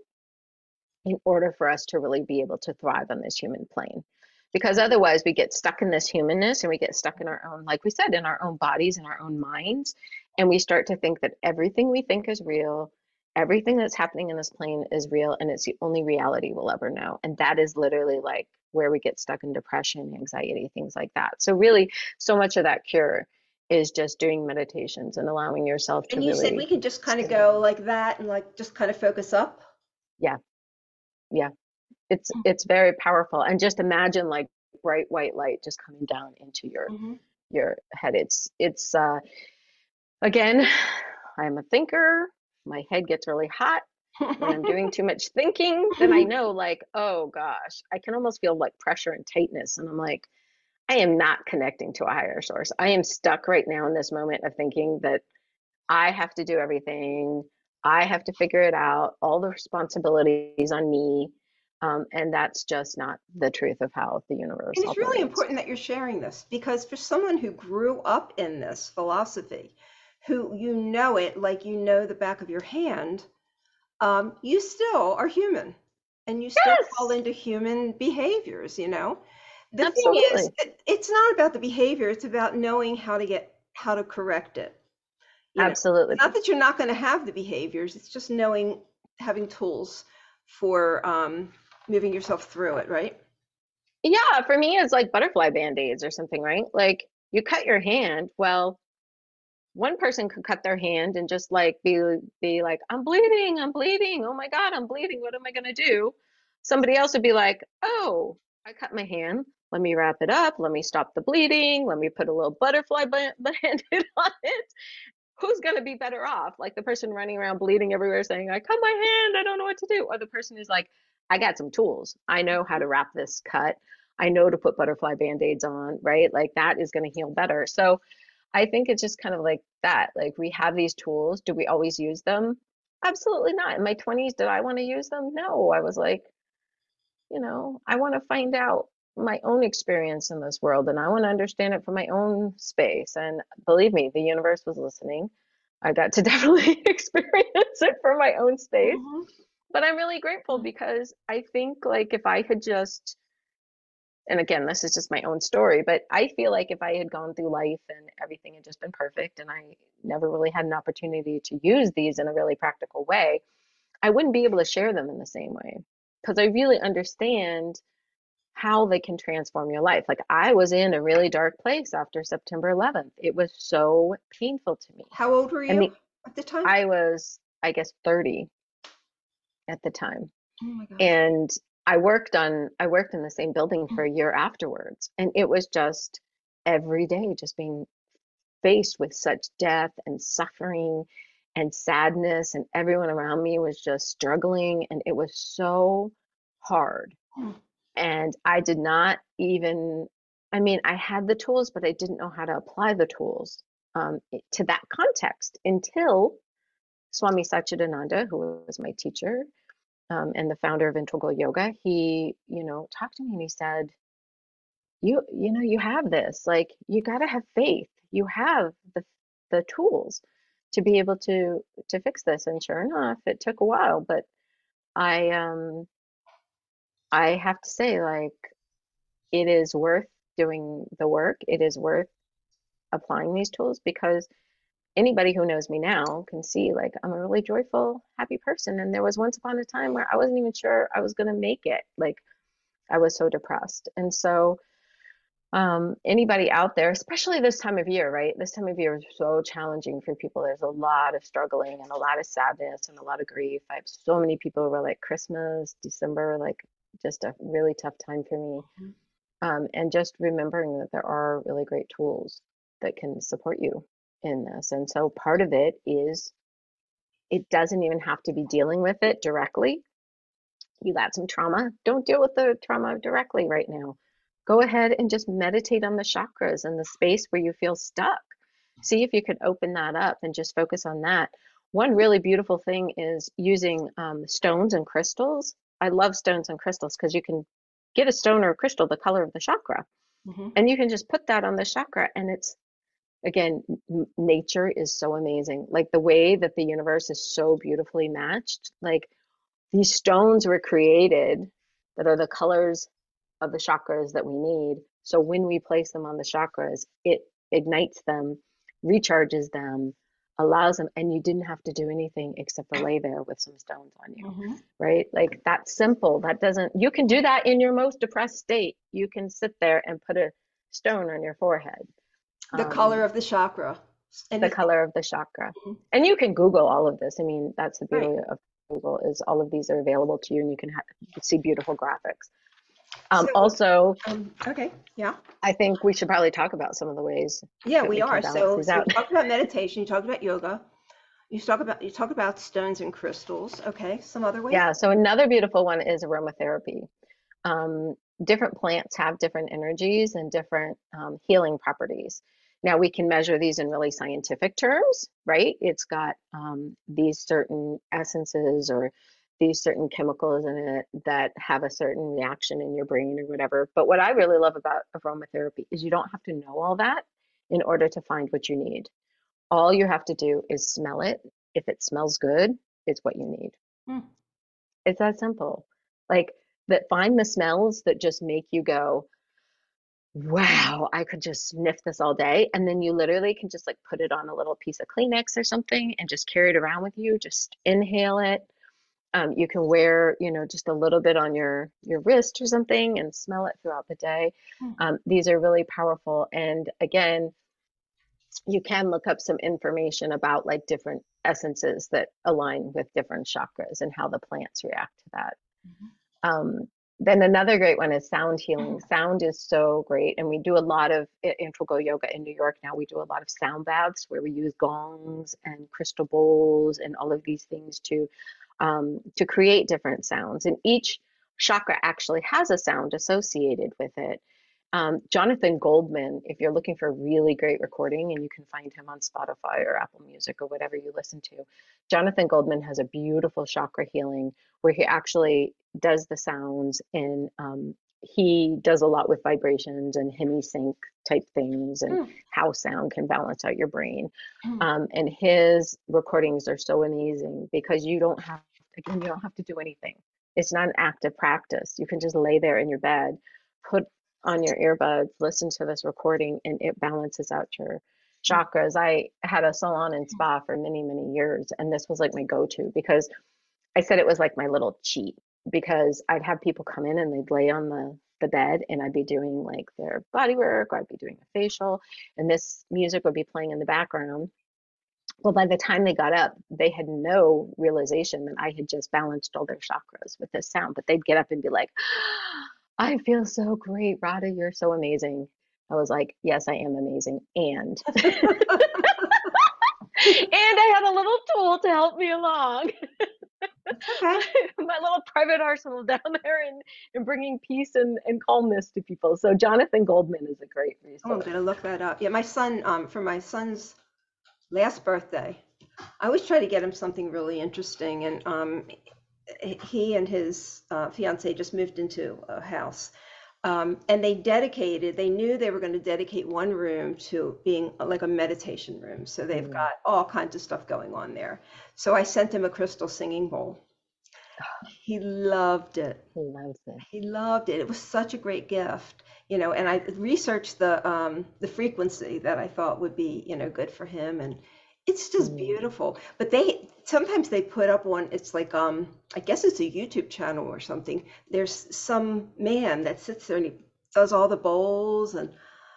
in order for us to really be able to thrive on this human plane. Because otherwise, we get stuck in this humanness and we get stuck in our own, like we said, in our own bodies and our own minds. And we start to think that everything we think is real, everything that's happening in this plane is real, and it's the only reality we'll ever know. And that is literally like where we get stuck in depression, anxiety, things like that. So, really, so much of that cure is just doing meditations and allowing yourself to And you said we really, can just kind of go like that and like just kind of focus up. yeah, yeah. It's very powerful. And just imagine like bright white light just coming down into Mm-hmm. your head. It's again, I'm a thinker. My head gets really hot when I'm doing too much thinking. Then I know like, oh gosh, I can almost feel like pressure and tightness. And I'm like, I am not connecting to a higher source. I am stuck right now in this moment of thinking that I have to do everything. I have to figure it out. All the responsibilities on me. And that's just not the truth of how the universe And it's really operates. important that you're sharing this because for someone who grew up in this philosophy, who you know it like you know the back of your hand, you still are human and you still fall Yes, into human behaviors, you know. The thing is, absolutely. it's not about the behavior, it's about knowing how to correct it. You know, Absolutely. it's not that you're not going to have the behaviors, it's just knowing, having tools for moving yourself through it, right? Yeah, for me, it's like butterfly band-aids or something, right? Like you cut your hand. Well, one person could cut their hand and just like be like, I'm bleeding, I'm bleeding. Oh my God, I'm bleeding. What am I gonna do? Somebody else would be like, oh, I cut my hand. Let me wrap it up. Let me stop the bleeding. Let me put a little butterfly band-aid on it. Who's gonna be better off? Like the person running around bleeding everywhere saying, I cut my hand, I don't know what to do. Or the person who's like, I got some tools. I know how to wrap this cut. I know to put butterfly band-aids on, right? Like that is gonna heal better. So I think it's just kind of like that. Like we have these tools. Do we always use them? Absolutely not. In my 20s, did I want to use them? No. I was like, I want to find out my own experience in this world and I want to understand it from my own space. And believe me, the universe was listening. I got to definitely experience it from my own space. Hmm. But I'm really grateful because I think like if I had just and again, this is just my own story, but I feel like if I had gone through life and everything had just been perfect and I never really had an opportunity to use these in a really practical way, I wouldn't be able to share them in the same way because I really understand how they can transform your life. Like I was in a really dark place after September 11th. It was so painful to me. How old were And you at the time? I was, I guess, 30 at the time. Oh my gosh. And I worked in the same building for a year afterwards. And it was just every day just being faced with such death and suffering and sadness and everyone around me was just struggling and it was so hard. And I did not even I mean, I had the tools, but I didn't know how to apply the tools to that context until Swami Satchidananda, who was my teacher, and the founder of Integral Yoga, he, talked to me and he said, you have this, like, you got to have faith. You have the tools to be able to fix this. And sure enough, it took a while, but I, um, I have to say, like, it is worth doing the work. It is worth applying these tools because anybody who knows me now can see like I'm a really joyful, happy person. And there was once upon a time where I wasn't even sure I was going to make it. Like I was so depressed. And so, anybody out there, especially this time of year, right? This time of year is so challenging for people. There's a lot of struggling and a lot of sadness and a lot of grief. I have so many people who were like Christmas, December, like just a really tough time for me. And just remembering that there are really great tools that can support you in this. And so part of it is it doesn't even have to be dealing with it directly. You got some trauma, don't deal with the trauma directly right now. Go ahead and just meditate on the chakras and the space where you feel stuck. See if you could open that up and just focus on that. One really beautiful thing is using stones and crystals. I love stones and crystals because you can get a stone or a crystal the color of the chakra, Hmm. and you can just put that on the chakra. And it's, again, nature is so amazing. Like the way that the universe is so beautifully matched. Like these stones were created that are the colors of the chakras that we need. So when we place them on the chakras, it ignites them, recharges them, allows them, and you didn't have to do anything except for lay there with some stones on you, Hmm. right? Like that's simple. That doesn't, you can do that in your most depressed state. You can sit there and put a stone on your forehead, The color um, of the chakra. the Anything. color of the chakra. Mhm. And you can Google all of this. I mean, that's the Right. beauty of Google is all of these are available to you and you can see beautiful graphics. So, Also, okay. Yeah. I think we should probably talk about some of the ways Yeah, that we we can are. balance So, these so we out. talked about meditation. You talked about yoga. You talk about stones and crystals. Okay. Some other ways. Yeah, so another beautiful one is aromatherapy. Um, Different plants have different energies and different healing properties. Now we can measure these in really scientific terms, right? It's got these certain essences or these certain chemicals in it that have a certain reaction in your brain or whatever. But what I really love about aromatherapy is you don't have to know all that in order to find what you need. All you have to do is smell it. If it smells good, it's what you need. Hmm. It's that simple. Like that, find the smells that just make you go, wow, I could just sniff this all day. And then you literally can just like put it on a little piece of Kleenex or something and just carry it around with you. Just inhale it. You can wear, just a little bit on your wrist or something and smell it throughout the day. Hmm. These are really powerful. And again, you can look up some information about like different essences that align with different chakras and how the plants react to that. Um, then another great one is sound healing. Sound is so great, and we do a lot of integral yoga in New York now. We do a lot of sound baths where we use gongs and crystal bowls and all of these things to create different sounds. And each chakra actually has a sound associated with it. Jonathan Goldman, if you're looking for a really great recording, and you can find him on Spotify or Apple Music or whatever you listen to, Jonathan Goldman has a beautiful chakra healing where he actually does the sounds, and he does a lot with vibrations and hemisync type things and Hmm. how sound can balance out your brain. Hmm. And his recordings are so amazing because again, you don't have to do anything. It's not an active practice. You can just lay there in your bed, put on your earbuds, listen to this recording, and it balances out your chakras. I had a salon and spa for many, many years, and this was like my go-to because I said it was like my little cheat because I'd have people come in and they'd lay on the bed and I'd be doing like their body work or I'd be doing a facial and this music would be playing in the background. Well, by the time they got up, they had no realization that I had just balanced all their chakras with this sound, but they'd get up and be like, I feel so great, Radha, you're so amazing. I was like, yes, I am amazing. And and I had a little tool to help me along. That's okay. My little private arsenal down there in bringing peace and calmness to people. So Jonathan Goldman is a great Oh, I'm resource. gonna look that up. Yeah, my son, for my son's last birthday, I always try to get him something really interesting. And he and his fiance just moved into a house. And they knew they were going to dedicate one room to being like a meditation room. So they've Mm, got all kinds of stuff going on there. So I sent him a crystal singing bowl. He loved it. he loves it. He loved it. It was such a great gift, and I researched the frequency that I thought would be, good for him, and it's just Mm. beautiful. But they sometimes they put up one, it's like I guess it's a YouTube channel or something. There's some man that sits there and he does all the bowls and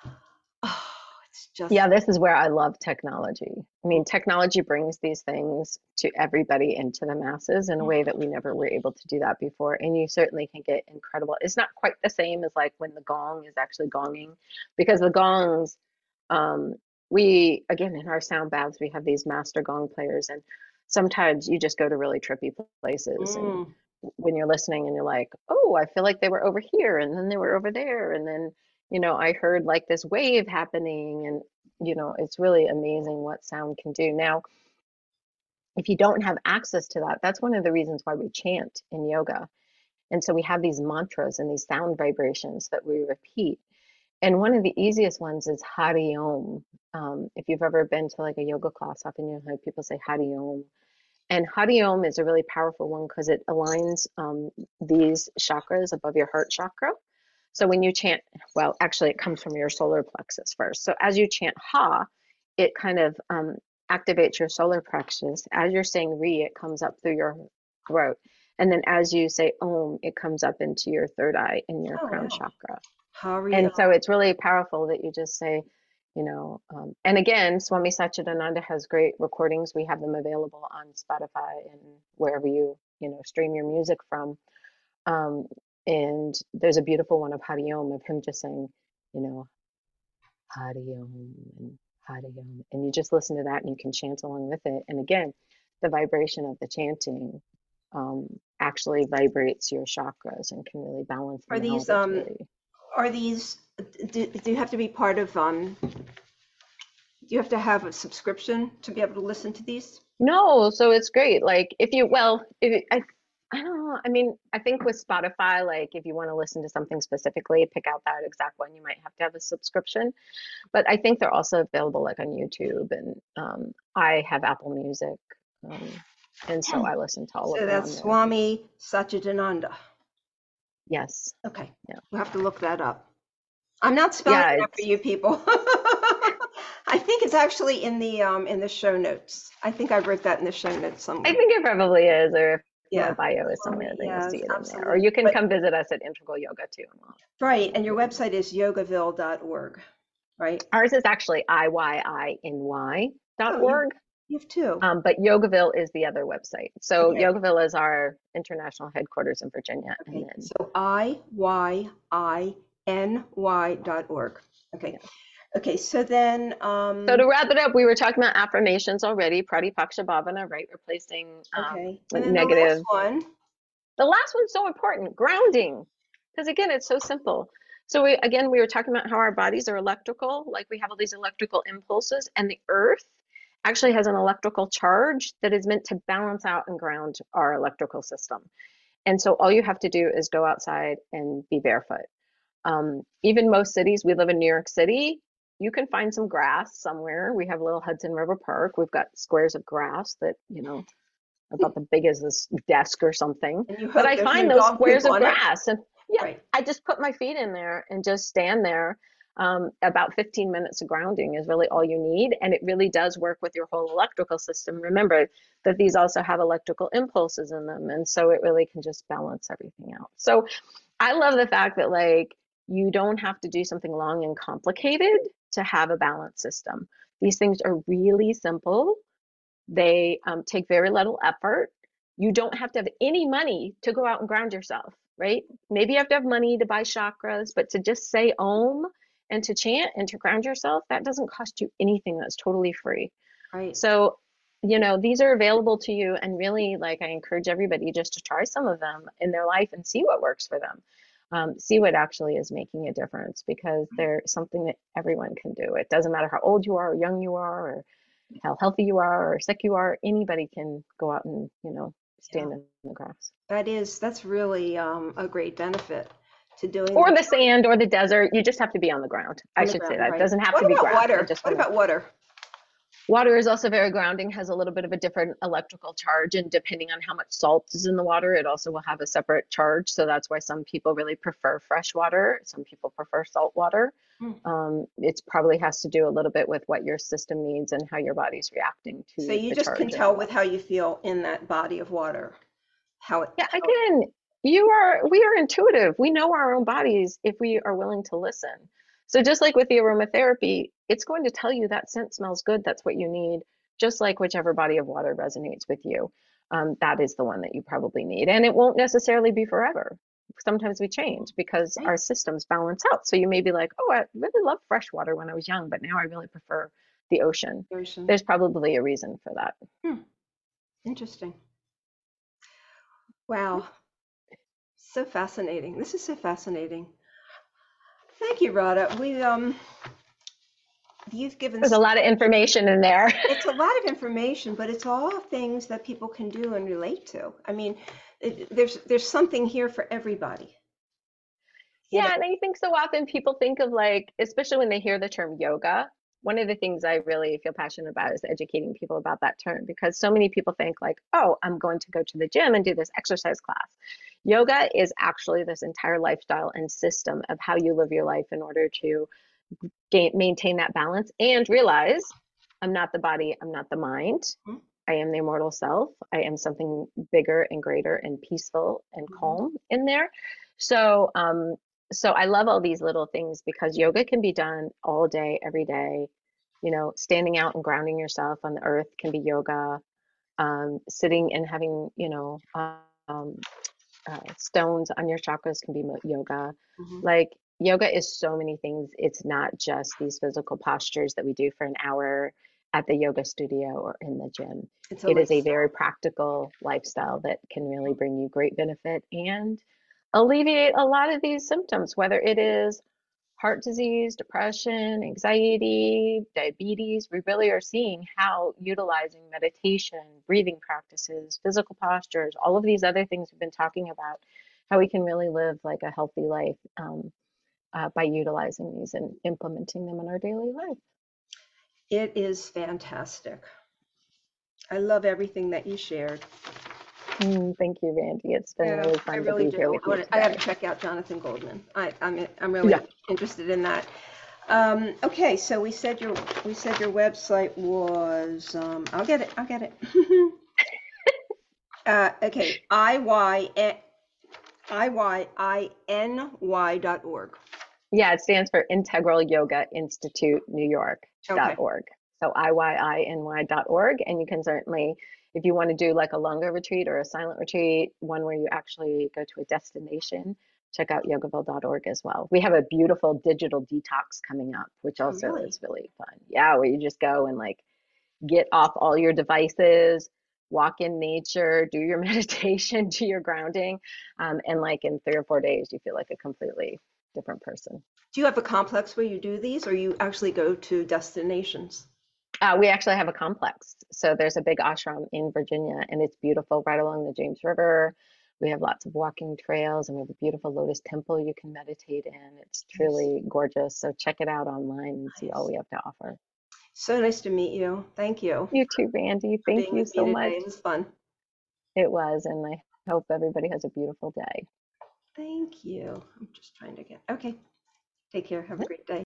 oh, it's just Yeah, this is where I love technology. I mean, technology brings these things to everybody and to the masses in a way that we never were able to do that before. And you certainly can get incredible. It's not quite the same as like when the gong is actually gonging, because the gongs, um, again, in our sound baths, we have these master gong players, and sometimes you just go to really trippy places. And mm, when you're listening and you're like, oh, I feel like they were over here, and then they were over there, and then I heard like this wave happening, and it's really amazing what sound can do. Now, if you don't have access to that, that's one of the reasons why we chant in yoga. And so we have these mantras and these sound vibrations that we repeat. And one of the easiest ones is Hari Om. If you've ever been to like a yoga class, often you'll hear people say Hari Om. And Hari Om is a really powerful one because it aligns these chakras above your heart chakra. So when you chant, well, actually, it comes from your solar plexus first. So as you chant Ha, it kind of activates your solar plexus. As you're saying Re, it comes up through your throat. And then as you say Om, it comes up into your third eye and your oh crown wow. chakra. Hurry And up. so it's really powerful that you just say, and again, Swami Satchidananda has great recordings. We have them available on Spotify and wherever you stream your music from. Um, and there's a beautiful one of Hari Om of him just saying, you know, Hari Om and Hari Om. And you just listen to that and you can chant along with it. And again, the vibration of the chanting actually vibrates your chakras and can really balance Are them out. these It's really are these do you have to be part of do you have to have a subscription to be able to listen to these? no, so it's great. Like if you, well, if I don't know. I mean, I think with Spotify, like if you want to listen to something specifically, pick out that exact one, you might have to have a subscription. But I think they're also available like on YouTube, and I have Apple Music. Um, And so I listen to all of So them on that's there. Swami Satchidananda. Yes. Okay, Yeah. we'll have to look that up. I'm not spelling Yeah. that for you people. I think it's actually in the show notes. I think I wrote that in the show notes I somewhere. think it probably is, or if my Yeah, bio is somewhere, Swami, then you'll yes, see it in there. Or absolutely. you can But come visit us at Integral Yoga too. right, and your Yeah. website is yogaville.org, right? Ours is actually Oh, you IYINY.org. you have two. But Yogaville is the other website. So Okay, Yogaville is our international headquarters in Virginia. And okay. then, So IYINY.org. Okay. yeah. Okay, so then So to wrap it up, we were talking about affirmations already, Pratipaksha Bhavana, right? Replacing okay. And then the last negative. one. The last one's so important, grounding. Because again, it's so simple. So we were talking about how our bodies are electrical, like we have all these electrical impulses, and the earth actually has an electrical charge that is meant to balance out and ground our electrical system. And so all you have to do is go outside and be barefoot. Even most cities, we live in New York City, you can find some grass somewhere. We have a little Hudson River Park. We've got squares of grass that, about the big as this desk or something. And you But hope I there's no find those dog poop squares of on it. grass, and yeah, Right. I just put my feet in there and just stand there. About 15 minutes of grounding is really all you need, and it really does work with your whole electrical system. Remember that these also have electrical impulses in them, and so it really can just balance everything out. So I love the fact that like you don't have to do something long and complicated to have a balanced system. These things are really simple. They take very little effort. You don't have to have any money to go out and ground yourself, right? Maybe you have to have money to buy chakras, but to just say Om and to chant and to ground yourself, that doesn't cost you anything. That's totally free. Right. So, these are available to you, and really, like, I encourage everybody just to try some of them in their life and see what works for them. See what actually is making a difference, because they're something that everyone can do. It doesn't matter how old you are, or young you are, or how healthy you are or sick you are. Anybody can go out and, stand Yeah. in the grass. That's really a great benefit to doing Or that the sand or the desert. You just have to be on the ground. I on the should say ground, that. It right? doesn't have What to be about grass. I water? just What want to. about water? Water is also very grounding, has a little bit of a different electrical charge, and depending on how much salt is in the water, it also will have a separate charge. So that's why some people really prefer fresh water. Some people prefer salt water. Hmm. It probably has to do a little bit with what your system needs and how your body's reacting So to you the just can charge in the tell with water. how you feel in that body of water, Yeah, again, we are intuitive. We know our own bodies if we are willing to listen. So just like with the aromatherapy, it's going to tell you that scent smells good, that's what you need, just like whichever body of water resonates with you. That is the one that you probably need. And it won't necessarily be forever. Sometimes we change because right? our systems balance out. So you may be like, oh, I really loved fresh water when I was young, but now I really prefer the ocean. Ocean. There's probably a reason for that. Interesting. Wow. So fascinating. This is so fascinating. Thank you, Radha. You've given There's a lot of information in there. it's a lot of information, but it's all things that people can do and relate to. I mean, there's something here for everybody. Yeah, and I think so often people think of like, especially when they hear the term yoga, one of the things I really feel passionate about is educating people about that term, because so many people think like, oh, I'm going to go to the gym and do this exercise class. Yoga is actually this entire lifestyle and system of how you live your life in order to maintain that balance and realize I'm not the body, I'm not the mind. Mhm. I am the immortal self. I am something bigger and greater and peaceful and calm in there. So, so I love all these little things because yoga can be done all day, every day. Standing out and grounding yourself on the earth can be yoga. Sitting and having, stones on your chakras can be yoga. Mhm. Like yoga is so many things. It's not just these physical postures that we do for an hour at the yoga studio or in the gym. It's a It is a lifestyle. very practical lifestyle that can really bring you great benefit and alleviate a lot of these symptoms, whether it is heart disease, depression, anxiety, diabetes. We really are seeing how utilizing meditation, breathing practices, physical postures, all of these other things we've been talking about, how we can really live like a healthy life by utilizing these and implementing them in our daily life. It is fantastic. I love everything that you shared. Thank you, Randy. It's been Yeah, really I fun to really be here do. with you I got to today. check out Jonathan Goldman. I'm Yeah. really interested in that. Okay, so we said your website was I'll get it. I'll get it. Okay, IYINY.org. Yeah, it stands for Integral Yoga Institute New Okay. York.org. So IYINY.org. And you can certainly, if you want to do like a longer retreat or a silent retreat, one where you actually go to a destination, check out yogaville.org as well. We have a beautiful digital detox coming up, which Oh, also really? is really fun. Yeah, where you just go and like get off all your devices, walk in nature, do your meditation, do your grounding. And like in 3 or 4 days, you feel like a completely different person. Do you have a complex where you do these, or you actually go to destinations? We actually have a complex. So there's a big ashram in Virginia, and it's beautiful right along the James River. We have lots of walking trails, and we have a beautiful lotus temple you can meditate in. It's Nice. truly gorgeous. So check it out online and see all Nice. we have to offer. So nice to meet you. Thank you You too, Randy. for Thank being you with me so today. much. It was fun. It was, and I hope everybody has a beautiful day. Thank you. I'm just trying to get, okay. Take care. Have a great day.